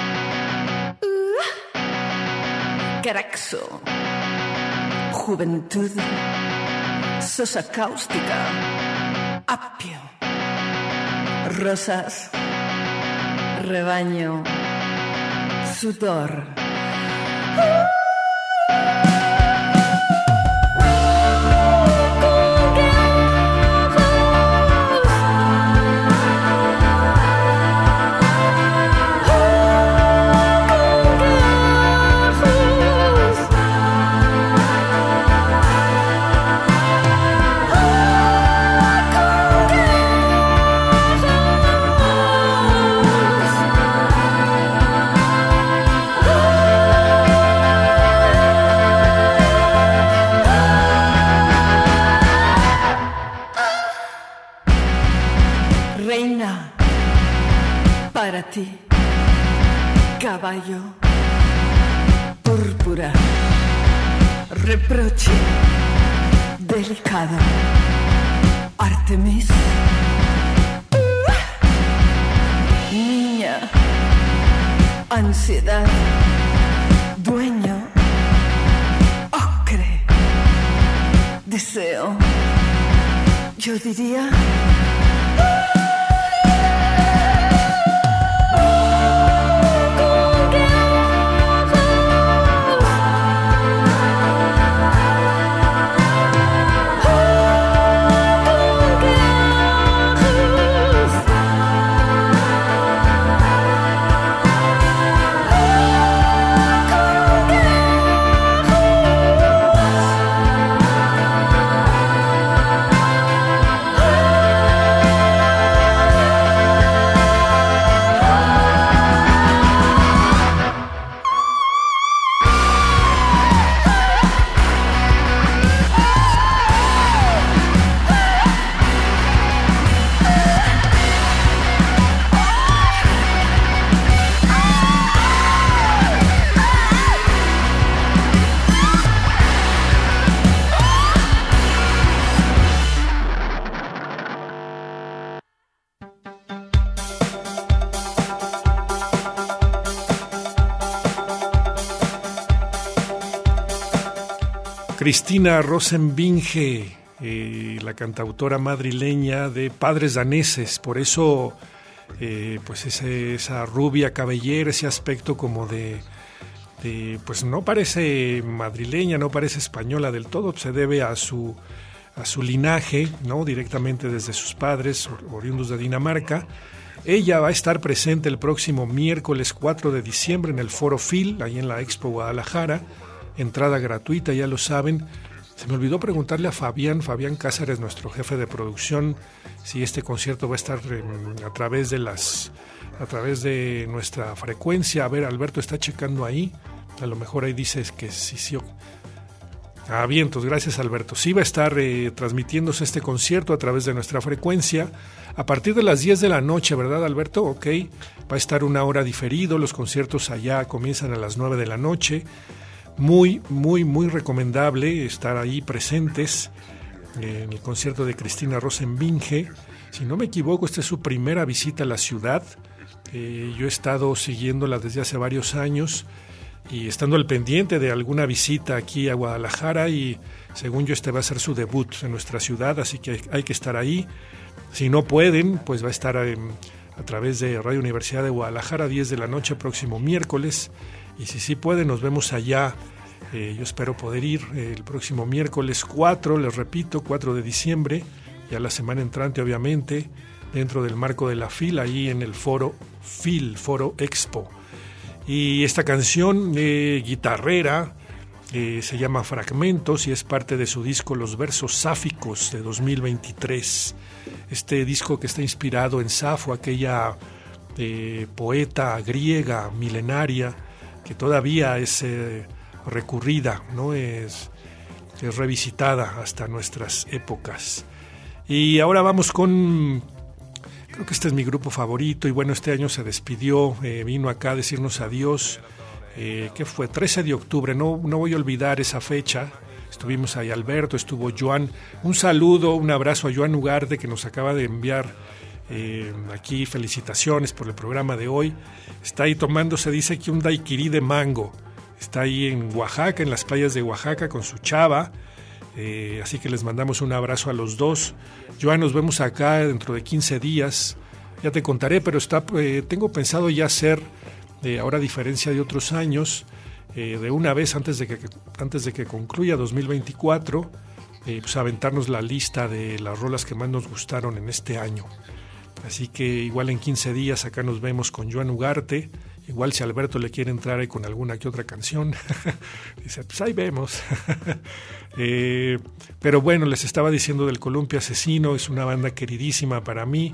Caraxo, juventud, sosa cáustica, apio, rosas, rebaño, sudor. caballo, púrpura, reproche, delicado, Artemis, niña, ansiedad, dueño, ocre, deseo, yo diría...
Cristina Rosenvinge, la cantautora madrileña de padres daneses, por eso pues esa rubia cabellera, ese aspecto como de pues no parece madrileña, no parece española del todo, se debe a su linaje, ¿no? Directamente desde sus padres, oriundos de Dinamarca. Ella va a estar presente el próximo miércoles 4 de diciembre en el Foro Phil, ahí en la Expo Guadalajara. Entrada gratuita, ya lo saben. Se me olvidó preguntarle a Fabián Cáceres, nuestro jefe de producción, si este concierto va a estar a través de nuestra frecuencia. A ver, Alberto está checando ahí. A lo mejor ahí dice que sí. Vientos, gracias Alberto. Sí va a estar transmitiéndose este concierto a través de nuestra frecuencia a partir de las 10 de la noche, ¿verdad Alberto? Ok, va a estar una hora diferido, los conciertos allá comienzan a las 9 de la noche. Muy recomendable estar ahí presentes en el concierto de Cristina Rosenvinge. Si no me equivoco, esta es su primera visita a la ciudad. Yo he estado siguiéndola desde hace varios años y estando al pendiente de alguna visita aquí a Guadalajara, y según yo este va a ser su debut en nuestra ciudad, así que hay que estar ahí. Si no pueden, pues va a estar a través de Radio Universidad de Guadalajara, 10 de la noche, próximo miércoles. Y si sí pueden, nos vemos allá. Yo espero poder ir el próximo miércoles 4, les repito, 4 de diciembre, ya la semana entrante obviamente, dentro del marco de la FIL, ahí en el Foro FIL, Foro Expo. Y esta canción guitarrera se llama Fragmentos y es parte de su disco Los Versos Sáficos de 2023. Este disco que está inspirado en Safo, aquella poeta griega milenaria, que todavía es recurrida, ¿no? Es revisitada hasta nuestras épocas. Y ahora vamos con, creo que este es mi grupo favorito, y bueno, este año se despidió, vino acá a decirnos adiós, ¿qué fue? 13 de octubre, no voy a olvidar esa fecha. Estuvimos ahí, Alberto, estuvo Joan, un saludo, un abrazo a Joan Ugarte, que nos acaba de enviar aquí felicitaciones por el programa de hoy. Está ahí tomándose, dice aquí, un daiquiri de mango. Está ahí en Oaxaca, en las playas de Oaxaca con su chava. Así que les mandamos un abrazo a los dos. Joan, nos vemos acá dentro de 15 días. Ya te contaré, pero tengo pensado ya hacer, ahora a diferencia de otros años, de una vez antes de que concluya 2024, pues aventarnos la lista de las rolas que más nos gustaron en este año. Así que igual en 15 días acá nos vemos con Joan Ugarte. Igual si Alberto le quiere entrar ahí con alguna que otra canción, dice, pues ahí vemos. Pero bueno, les estaba diciendo del Columpio Asesino, es una banda queridísima para mí.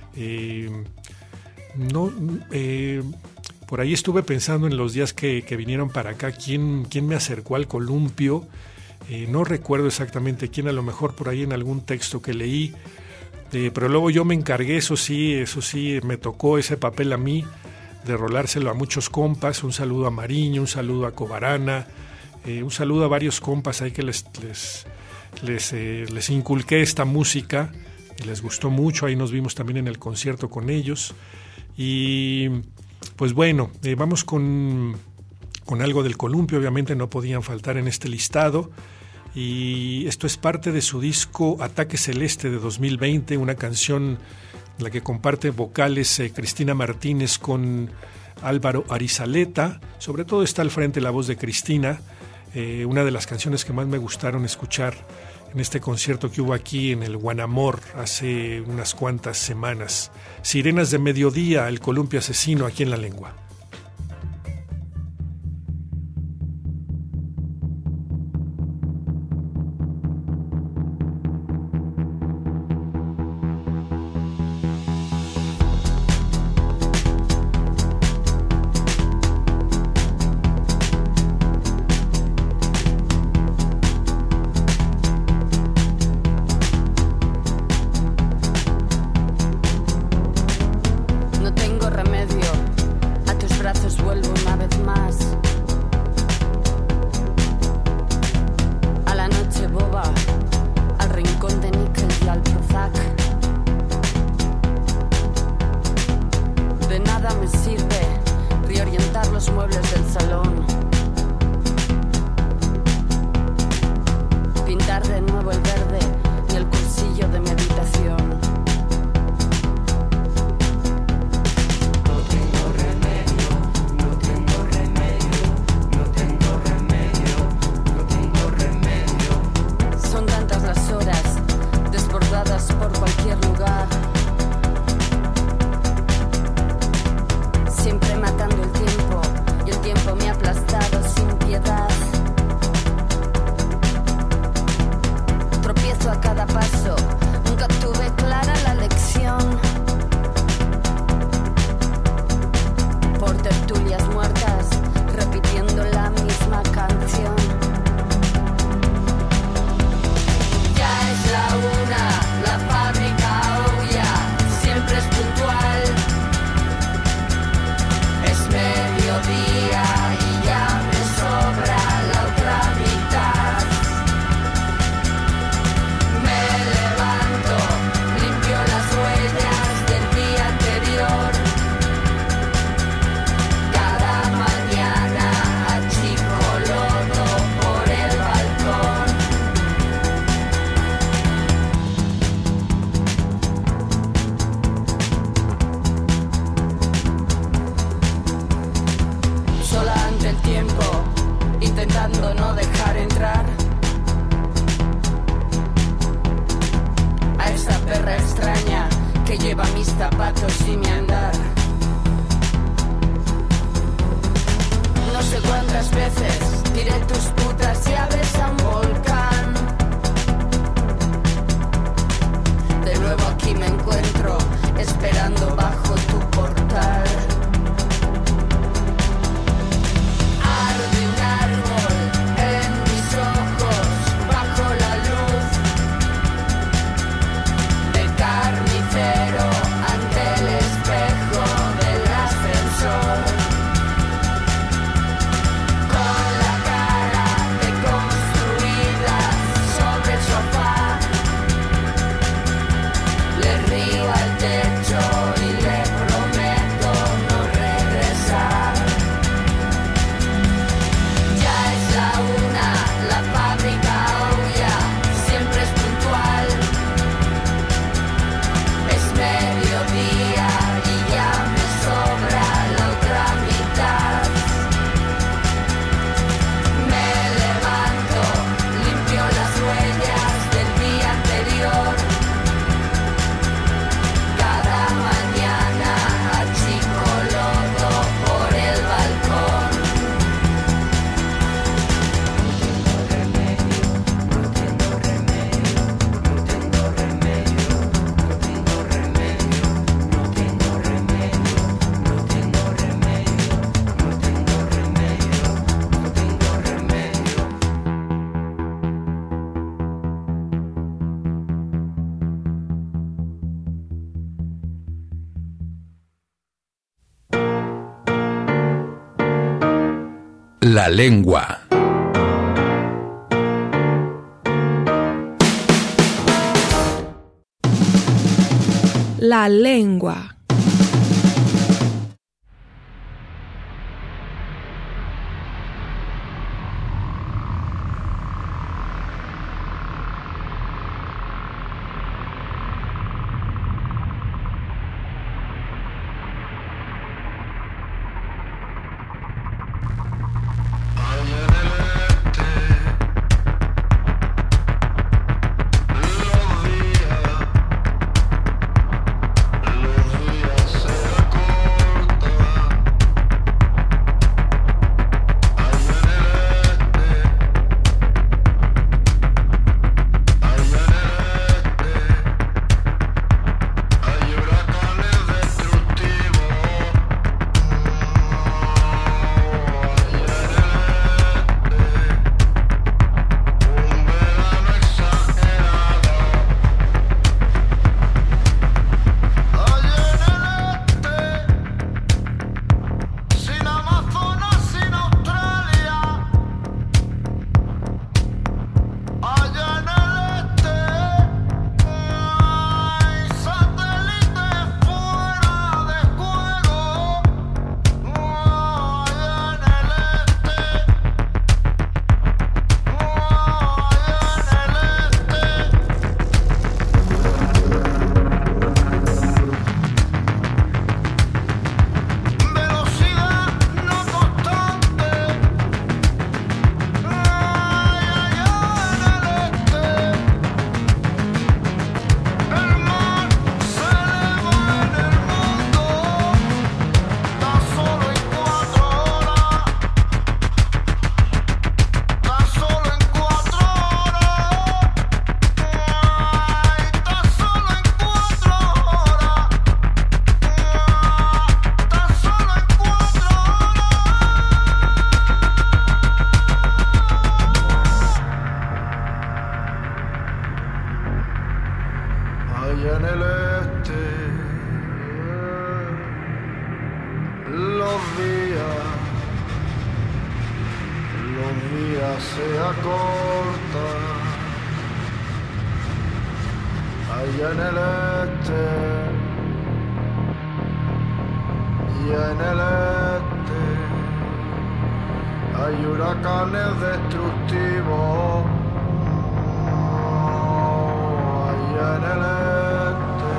Por ahí estuve pensando en los días que vinieron para acá, ¿quién me acercó al Columpio? No recuerdo exactamente quién, a lo mejor por ahí en algún texto que leí. Pero luego yo me encargué, eso sí, me tocó ese papel a mí, rolárselo a muchos compas. Un saludo a Mariño, un saludo a Cobarana, un saludo a varios compas ahí que les inculqué esta música y les gustó mucho. Ahí nos vimos también en el concierto con ellos. Y pues bueno, vamos con algo del Columpio. Obviamente no podían faltar en este listado. Y esto es parte de su disco Ataque Celeste de 2020, una canción en la que comparte vocales Cristina Martínez con Álvaro Arizaleta. Sobre todo está al frente la voz de Cristina, una de las canciones que más me gustaron escuchar en este concierto que hubo aquí en el Guanamor hace unas cuantas semanas. Sirenas de Mediodía, el Columpio Asesino, aquí en La Lengua.
Le río al techo y le
La lengua.
La lengua.
Se acorta allá en el este y en el este hay huracanes destructivos allá en el este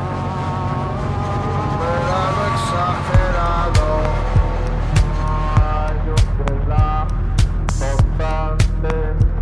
un verano exagerado hay un relajo constante.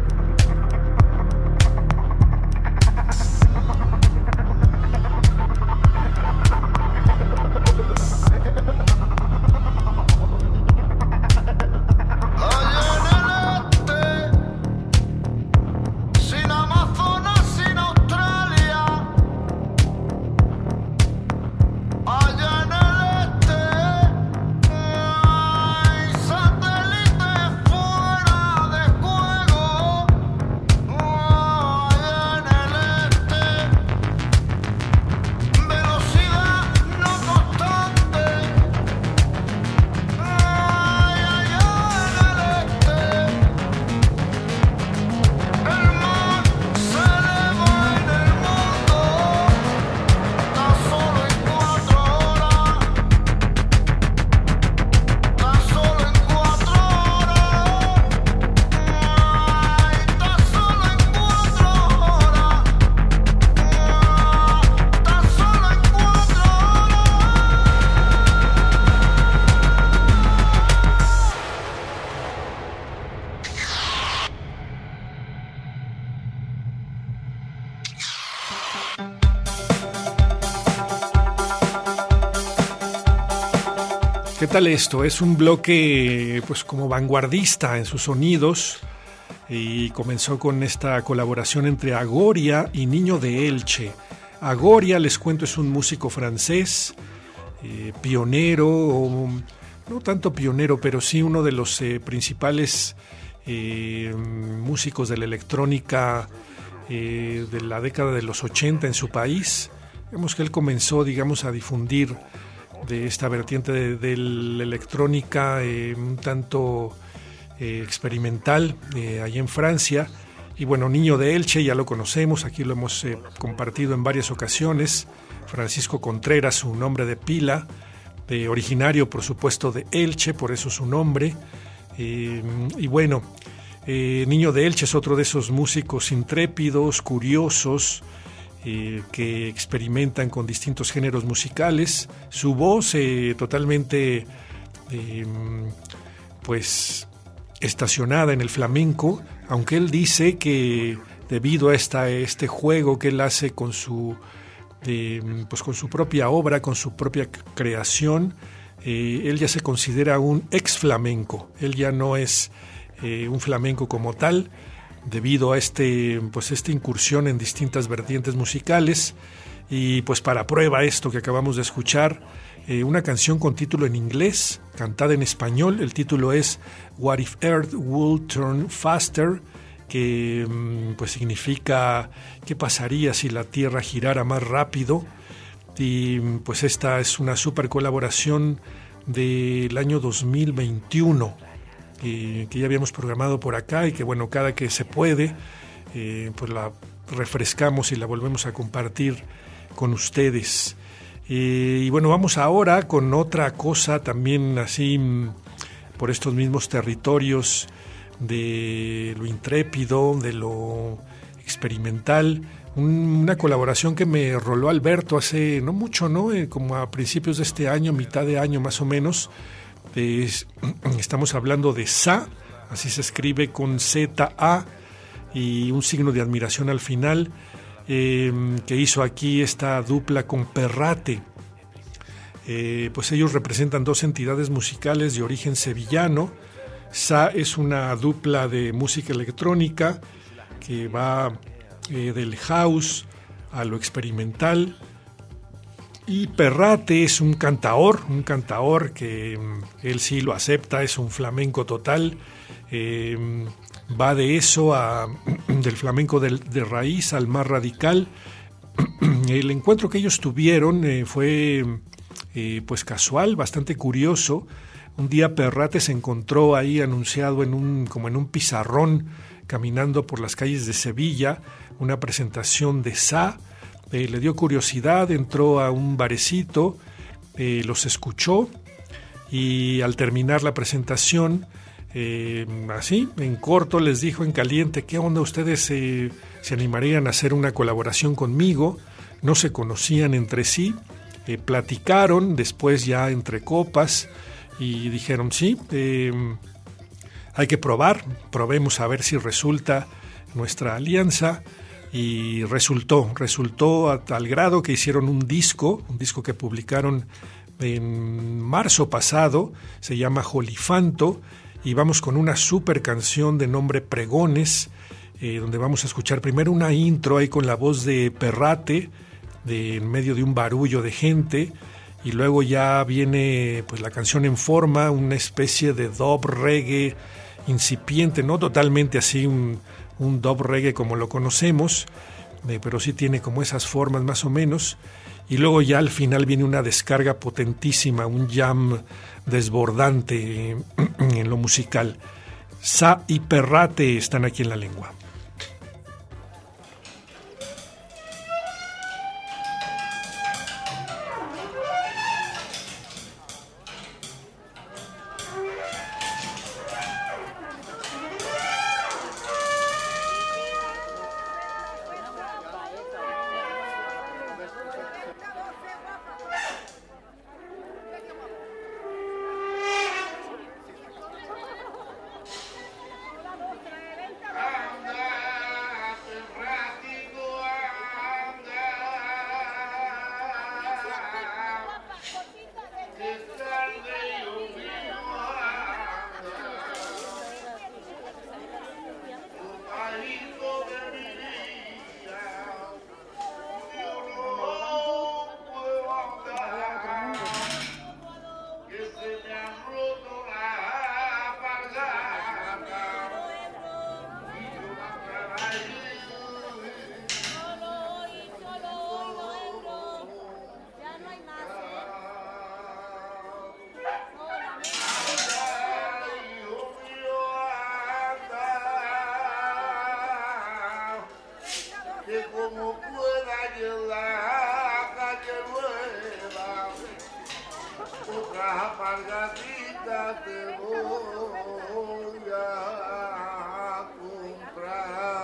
¿Qué tal esto? Es un bloque pues como vanguardista en sus sonidos y comenzó con esta colaboración entre Agoria y Niño de Elche. Agoria, les cuento, es un músico francés, pionero, no tanto pionero, pero sí uno de los principales músicos de la electrónica de la década de los 80 en su país. Vemos que él comenzó, digamos, a difundir de esta vertiente de la electrónica un tanto experimental allá en Francia. Y bueno, Niño de Elche, ya lo conocemos, aquí lo hemos compartido en varias ocasiones. Francisco Contreras, su nombre de pila, originario por supuesto de Elche, por eso su nombre. Y bueno, Niño de Elche es otro de esos músicos intrépidos, curiosos, que experimentan con distintos géneros musicales. Su voz totalmente pues estacionada en el flamenco, aunque él dice que debido a este juego que él hace con su con su propia obra, con su propia creación, él ya se considera un ex flamenco. Él ya no es un flamenco como tal, debido a esta incursión en distintas vertientes musicales. Y pues para prueba esto que acabamos de escuchar, una canción con título en inglés, cantada en español. El título es What If Earth Would Turn Faster, que pues significa qué pasaría si la Tierra girara más rápido. Y pues esta es una super colaboración del año 2021 que ya habíamos programado por acá, y que bueno, cada que se puede pues la refrescamos y la volvemos a compartir con ustedes. Y bueno, vamos ahora con otra cosa también así por estos mismos territorios de lo intrépido, de lo experimental. Una colaboración que me roló Alberto hace no mucho, ¿no? Como a principios de este año, mitad de año más o menos. Estamos hablando de Sa, así se escribe con Z-A y un signo de admiración al final, que hizo aquí esta dupla con Perrate. Pues ellos representan dos entidades musicales de origen sevillano. Sa es una dupla de música electrónica que va del house a lo experimental, y Perrate es un cantaor que él sí lo acepta, es un flamenco total. Va de eso del flamenco de raíz al más radical. El encuentro que ellos tuvieron fue pues casual, bastante curioso. Un día Perrate se encontró ahí anunciado como en un pizarrón, caminando por las calles de Sevilla, una presentación de Sa. Le dio curiosidad, entró a un barecito, los escuchó, y al terminar la presentación, así, en corto, les dijo en caliente: ¿qué onda, ustedes se animarían a hacer una colaboración conmigo? No se conocían entre sí, platicaron después ya entre copas y dijeron sí, hay que probemos a ver si resulta nuestra alianza. Y resultó a tal grado que hicieron un disco que publicaron en marzo pasado, se llama Jolifanto, y vamos con una super canción de nombre Pregones, donde vamos a escuchar primero una intro ahí con la voz de Perrate, en medio de un barullo de gente, y luego ya viene pues la canción en forma, una especie de dub reggae incipiente, no totalmente así un dub reggae como lo conocemos, pero sí tiene como esas formas más o menos. Y luego ya al final viene una descarga potentísima, un jam desbordante en lo musical. Sa y Perrate están aquí en La Lengua.
Anda, margarita te voy a comprar.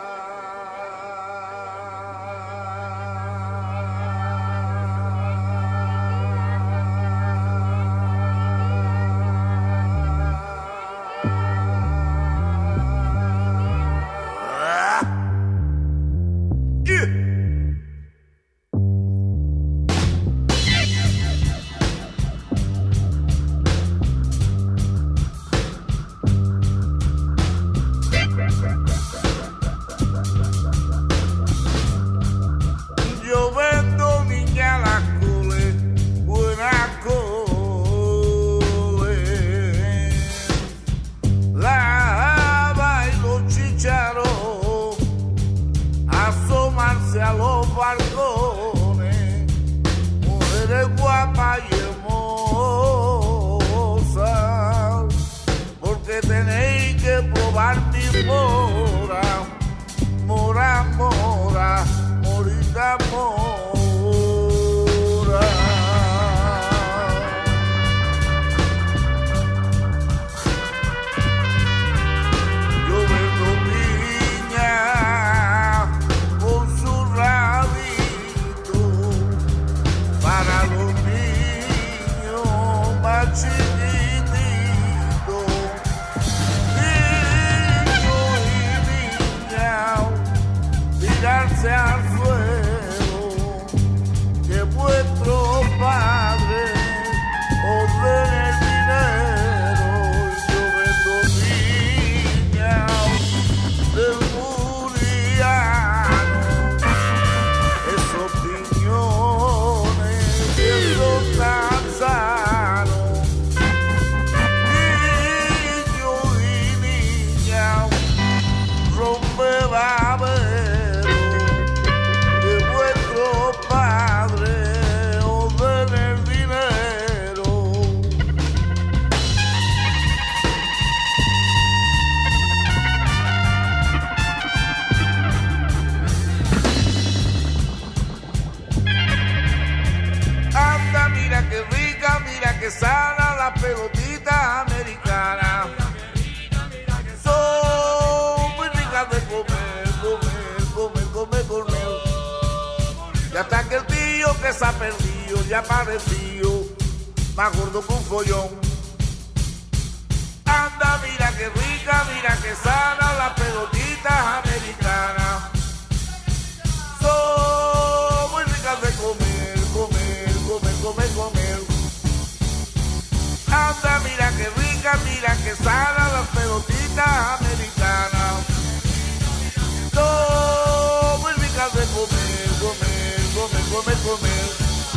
Yo vendo niña la cole, buena cole. La bailo chicharo, asomarse a los balcones, mujeres guapas y hermosas, porque tenéis que probar mi mora, mora, mora. Morita mora. Yo vendo piña con su rabito para los niños más chiquititos. Niños y niñas, tirarse al suelo, que vuestro padre os den el dinero. Yo vendo niñas del Muriano, esos piñones que son tan sanos. Niños y niñas, rompe babel, que vuestro padre os den el dinero. Anda, mira que rica, mira que sana la pelotita americana. Son muy ricas de comer, comer, comer, comer, comer. Y hasta que el tío que se ha perdido ya apareció más gordo que un follón. Anda, mira que rica, mira que sana las pelotitas americanas. Son muy ricas de comer, comer, comer, comer, comer. Anda, mira que rica, mira que sana las pelotitas americanas. Son muy ricas de comer, comer, comer, comer, comer.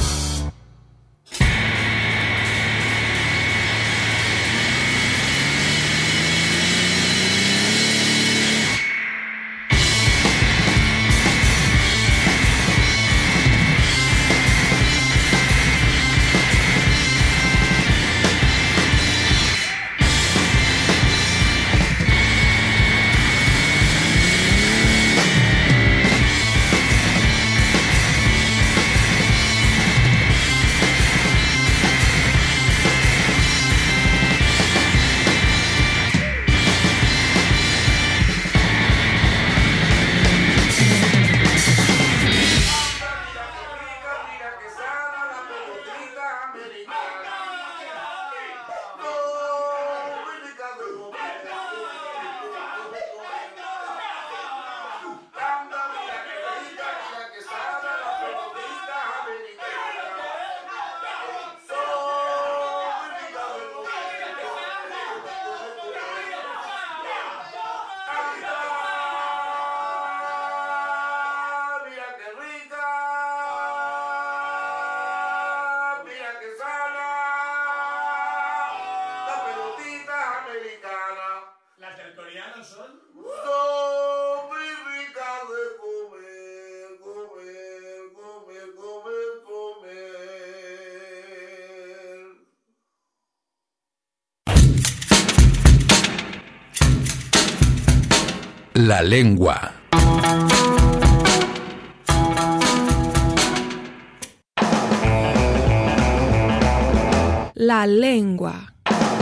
La lengua.
La lengua.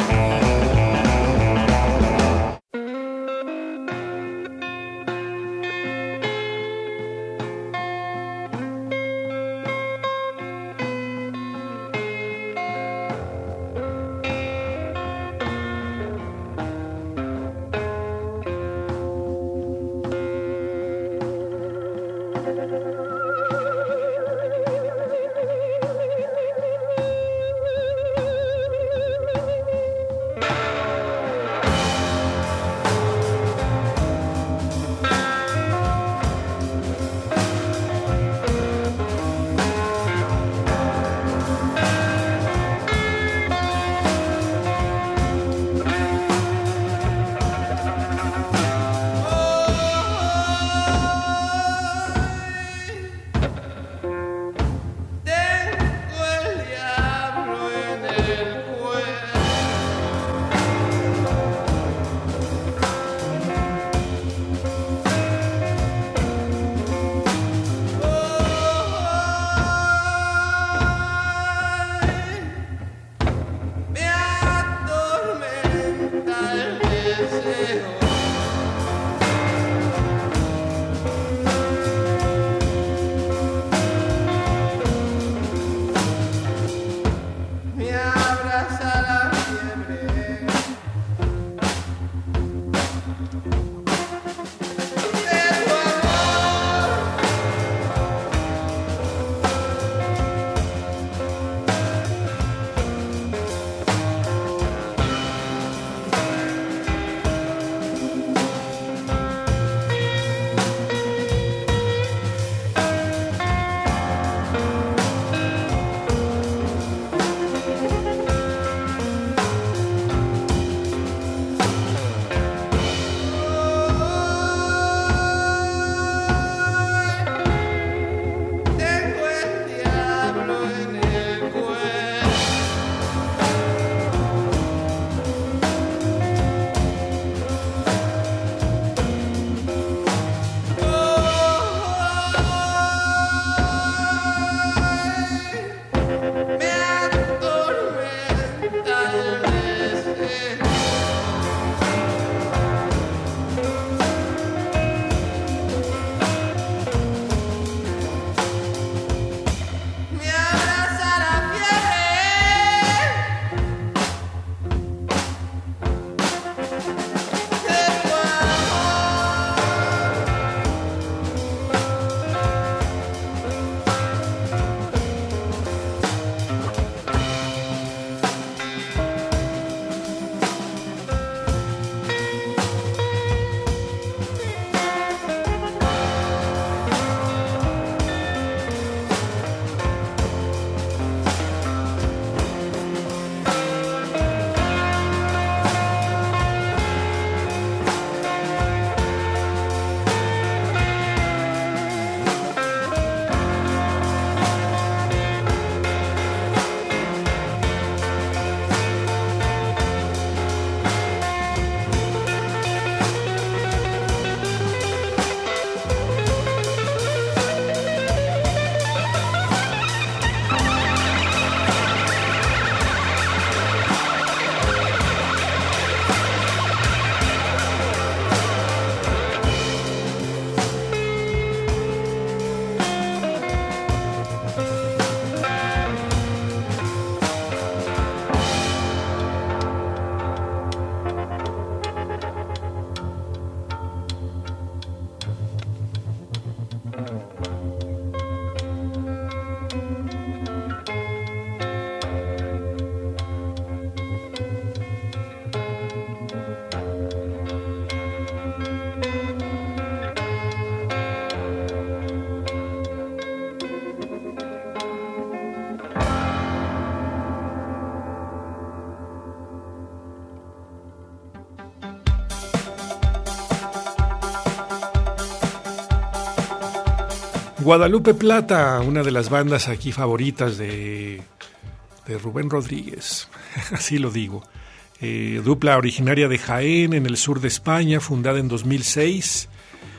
Guadalupe Plata, una de las bandas aquí favoritas de Rubén Rodríguez, así lo digo. Dupla originaria de Jaén, en el sur de España, fundada en 2006.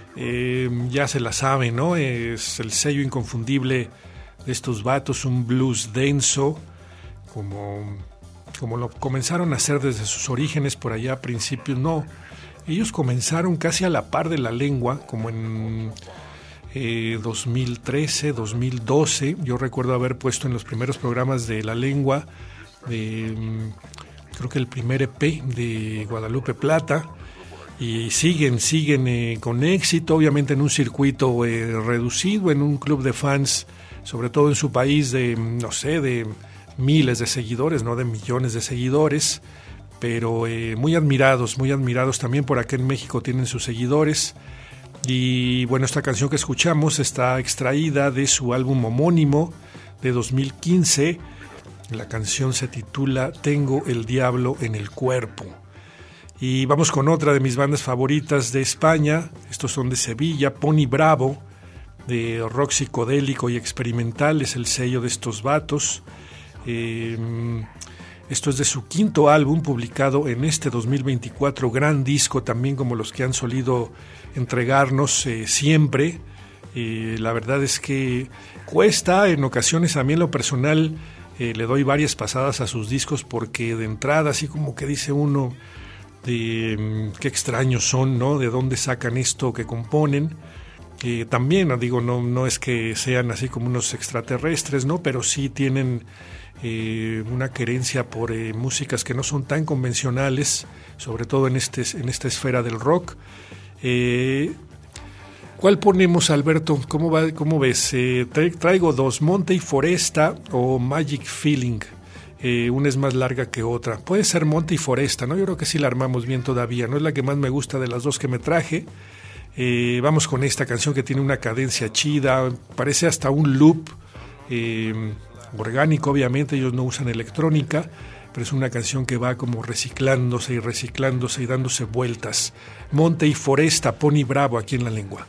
Ya se la sabe, ¿no? Es el sello inconfundible de estos vatos, un blues denso, como como lo comenzaron a hacer desde sus orígenes por allá a principios, no. Ellos comenzaron casi a la par de La Lengua, como en 2013, 2012. Yo recuerdo haber puesto en los primeros programas de La Lengua, creo que el primer EP de Guadalupe Plata, y siguen con éxito, obviamente en un circuito reducido, en un club de fans, sobre todo en su país, de miles de seguidores, no de millones de seguidores, pero muy admirados también por acá en México tienen sus seguidores. Y bueno, esta canción que escuchamos está extraída de su álbum homónimo de 2015. La canción se titula Tengo el Diablo en el Cuerpo. Y vamos con otra de mis bandas favoritas de España. Estos son de Sevilla, Pony Bravo, de rock psicodélico y experimental, es el sello de estos vatos. Esto es de su quinto álbum, publicado en este 2024, gran disco también, como los que han solido entregarnos siempre. La verdad es que cuesta en ocasiones, a mí en lo personal le doy varias pasadas a sus discos, porque de entrada así como que dice uno de qué extraños son, ¿no? De dónde sacan esto que componen. También, digo, no es que sean así como unos extraterrestres, ¿no? Pero sí tienen una querencia por músicas que no son tan convencionales, sobre todo en esta esfera del rock. ¿Cuál ponemos, Alberto? ¿Cómo ves? Traigo dos, Monte y Foresta o Magic Feeling. Una es más larga que otra. Puede ser Monte y Foresta, ¿no? Yo creo que sí la armamos bien todavía. No es la que más me gusta de las dos que me traje. Vamos con esta canción que tiene una cadencia chida, parece hasta un loop orgánico. Obviamente ellos no usan electrónica, pero es una canción que va como reciclándose y dándose vueltas. Monte y Foresta, Pony Bravo, aquí en La Lengua.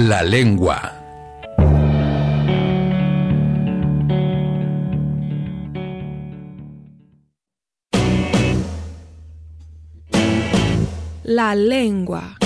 La lengua.
La lengua.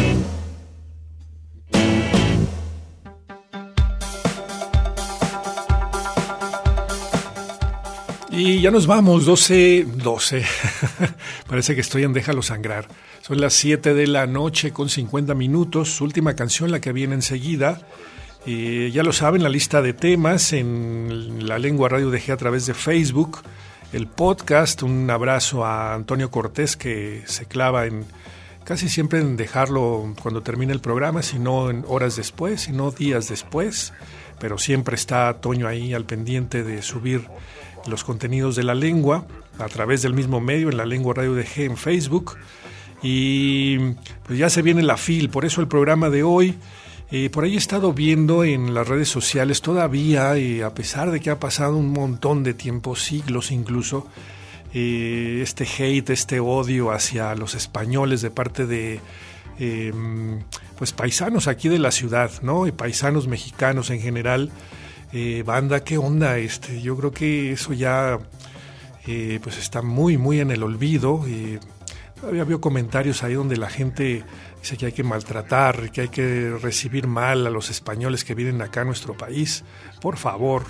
Y ya nos vamos, 12. Parece que estoy en Déjalo Sangrar. Son las 7 de la noche con 50 minutos. Última canción, la que viene enseguida. Ya lo saben, la lista de temas en La Lengua Radio DG a través de Facebook. El podcast, un abrazo a Antonio Cortés, que se clava casi siempre en dejarlo cuando termine el programa, sino en horas después, sino días después. Pero siempre está Toño ahí al pendiente de subir los contenidos de La Lengua a través del mismo medio, en La Lengua Radio DG en Facebook. Y pues ya se viene la FIL, por eso el programa de hoy. Por ahí he estado viendo en las redes sociales todavía, a pesar de que ha pasado un montón de tiempo, siglos incluso, este hate, este odio hacia los españoles de parte de pues paisanos aquí de la ciudad, ¿no? Y paisanos mexicanos en general. Banda, ¿qué onda? Yo creo que eso ya pues está muy, muy en el olvido. Todavía veo comentarios ahí donde la gente dice que hay que maltratar, que hay que recibir mal a los españoles que vienen acá a nuestro país. Por favor.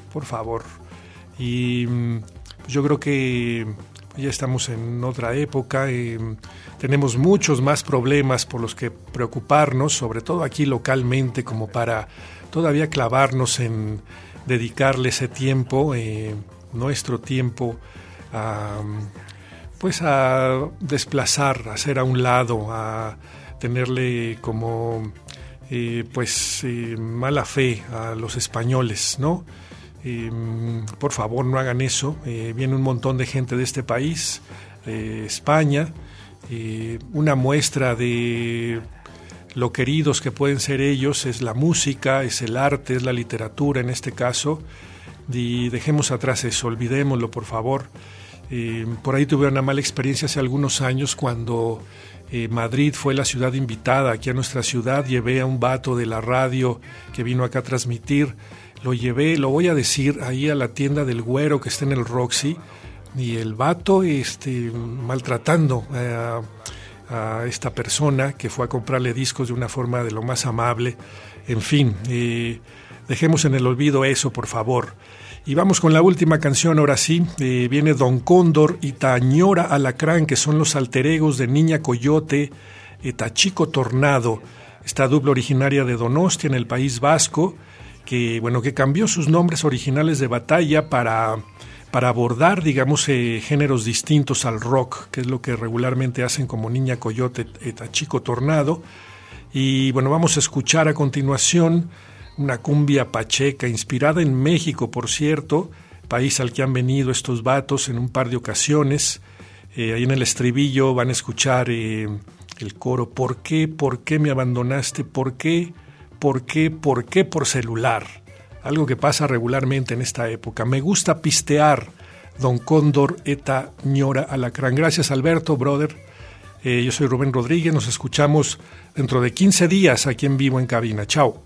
Y pues yo creo que ya estamos en otra época. Tenemos muchos más problemas por los que preocuparnos, sobre todo aquí localmente, como para todavía clavarnos en dedicarle ese tiempo, nuestro tiempo, a desplazar, a hacer a un lado, a tenerle como mala fe a los españoles, ¿no? Por favor, no hagan eso. Viene un montón de gente de este país, España, una muestra de lo queridos que pueden ser ellos es la música, es el arte, es la literatura en este caso, y dejemos atrás eso, olvidémoslo por favor. Por ahí tuve una mala experiencia hace algunos años cuando Madrid fue la ciudad invitada aquí a nuestra ciudad. Llevé a un vato de la radio que vino acá a transmitir, lo llevé, lo voy a decir, ahí a la tienda del Güero que está en el Roxy, y el vato maltratando a esta persona que fue a comprarle discos de una forma de lo más amable. En fin, dejemos en el olvido eso, por favor. Y vamos con la última canción, ahora sí. Viene Don Cóndor y Tañora Alacrán, que son los alter egos de Niña Coyote, Tachico Tornado, esta dupla originaria de Donostia en el País Vasco, que cambió sus nombres originales de batalla para abordar, digamos, géneros distintos al rock, que es lo que regularmente hacen como Niña Coyote, Tachico Tornado. Y vamos a escuchar a continuación una cumbia pacheca, inspirada en México, por cierto, país al que han venido estos vatos en un par de ocasiones. Ahí en el estribillo van a escuchar el coro: ¿por qué me abandonaste? ¿Por qué por celular? Algo que pasa regularmente en esta época. Me gusta pistear, Don Cóndor eta ñora alacrán. Gracias, Alberto, brother. Yo soy Rubén Rodríguez, nos escuchamos dentro de 15 días aquí en vivo en cabina. Chao.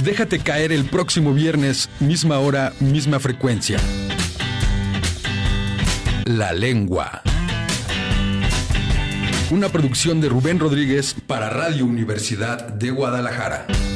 Déjate caer el próximo viernes, misma hora, misma frecuencia. La Lengua. Una producción de Rubén Rodríguez para Radio Universidad de Guadalajara.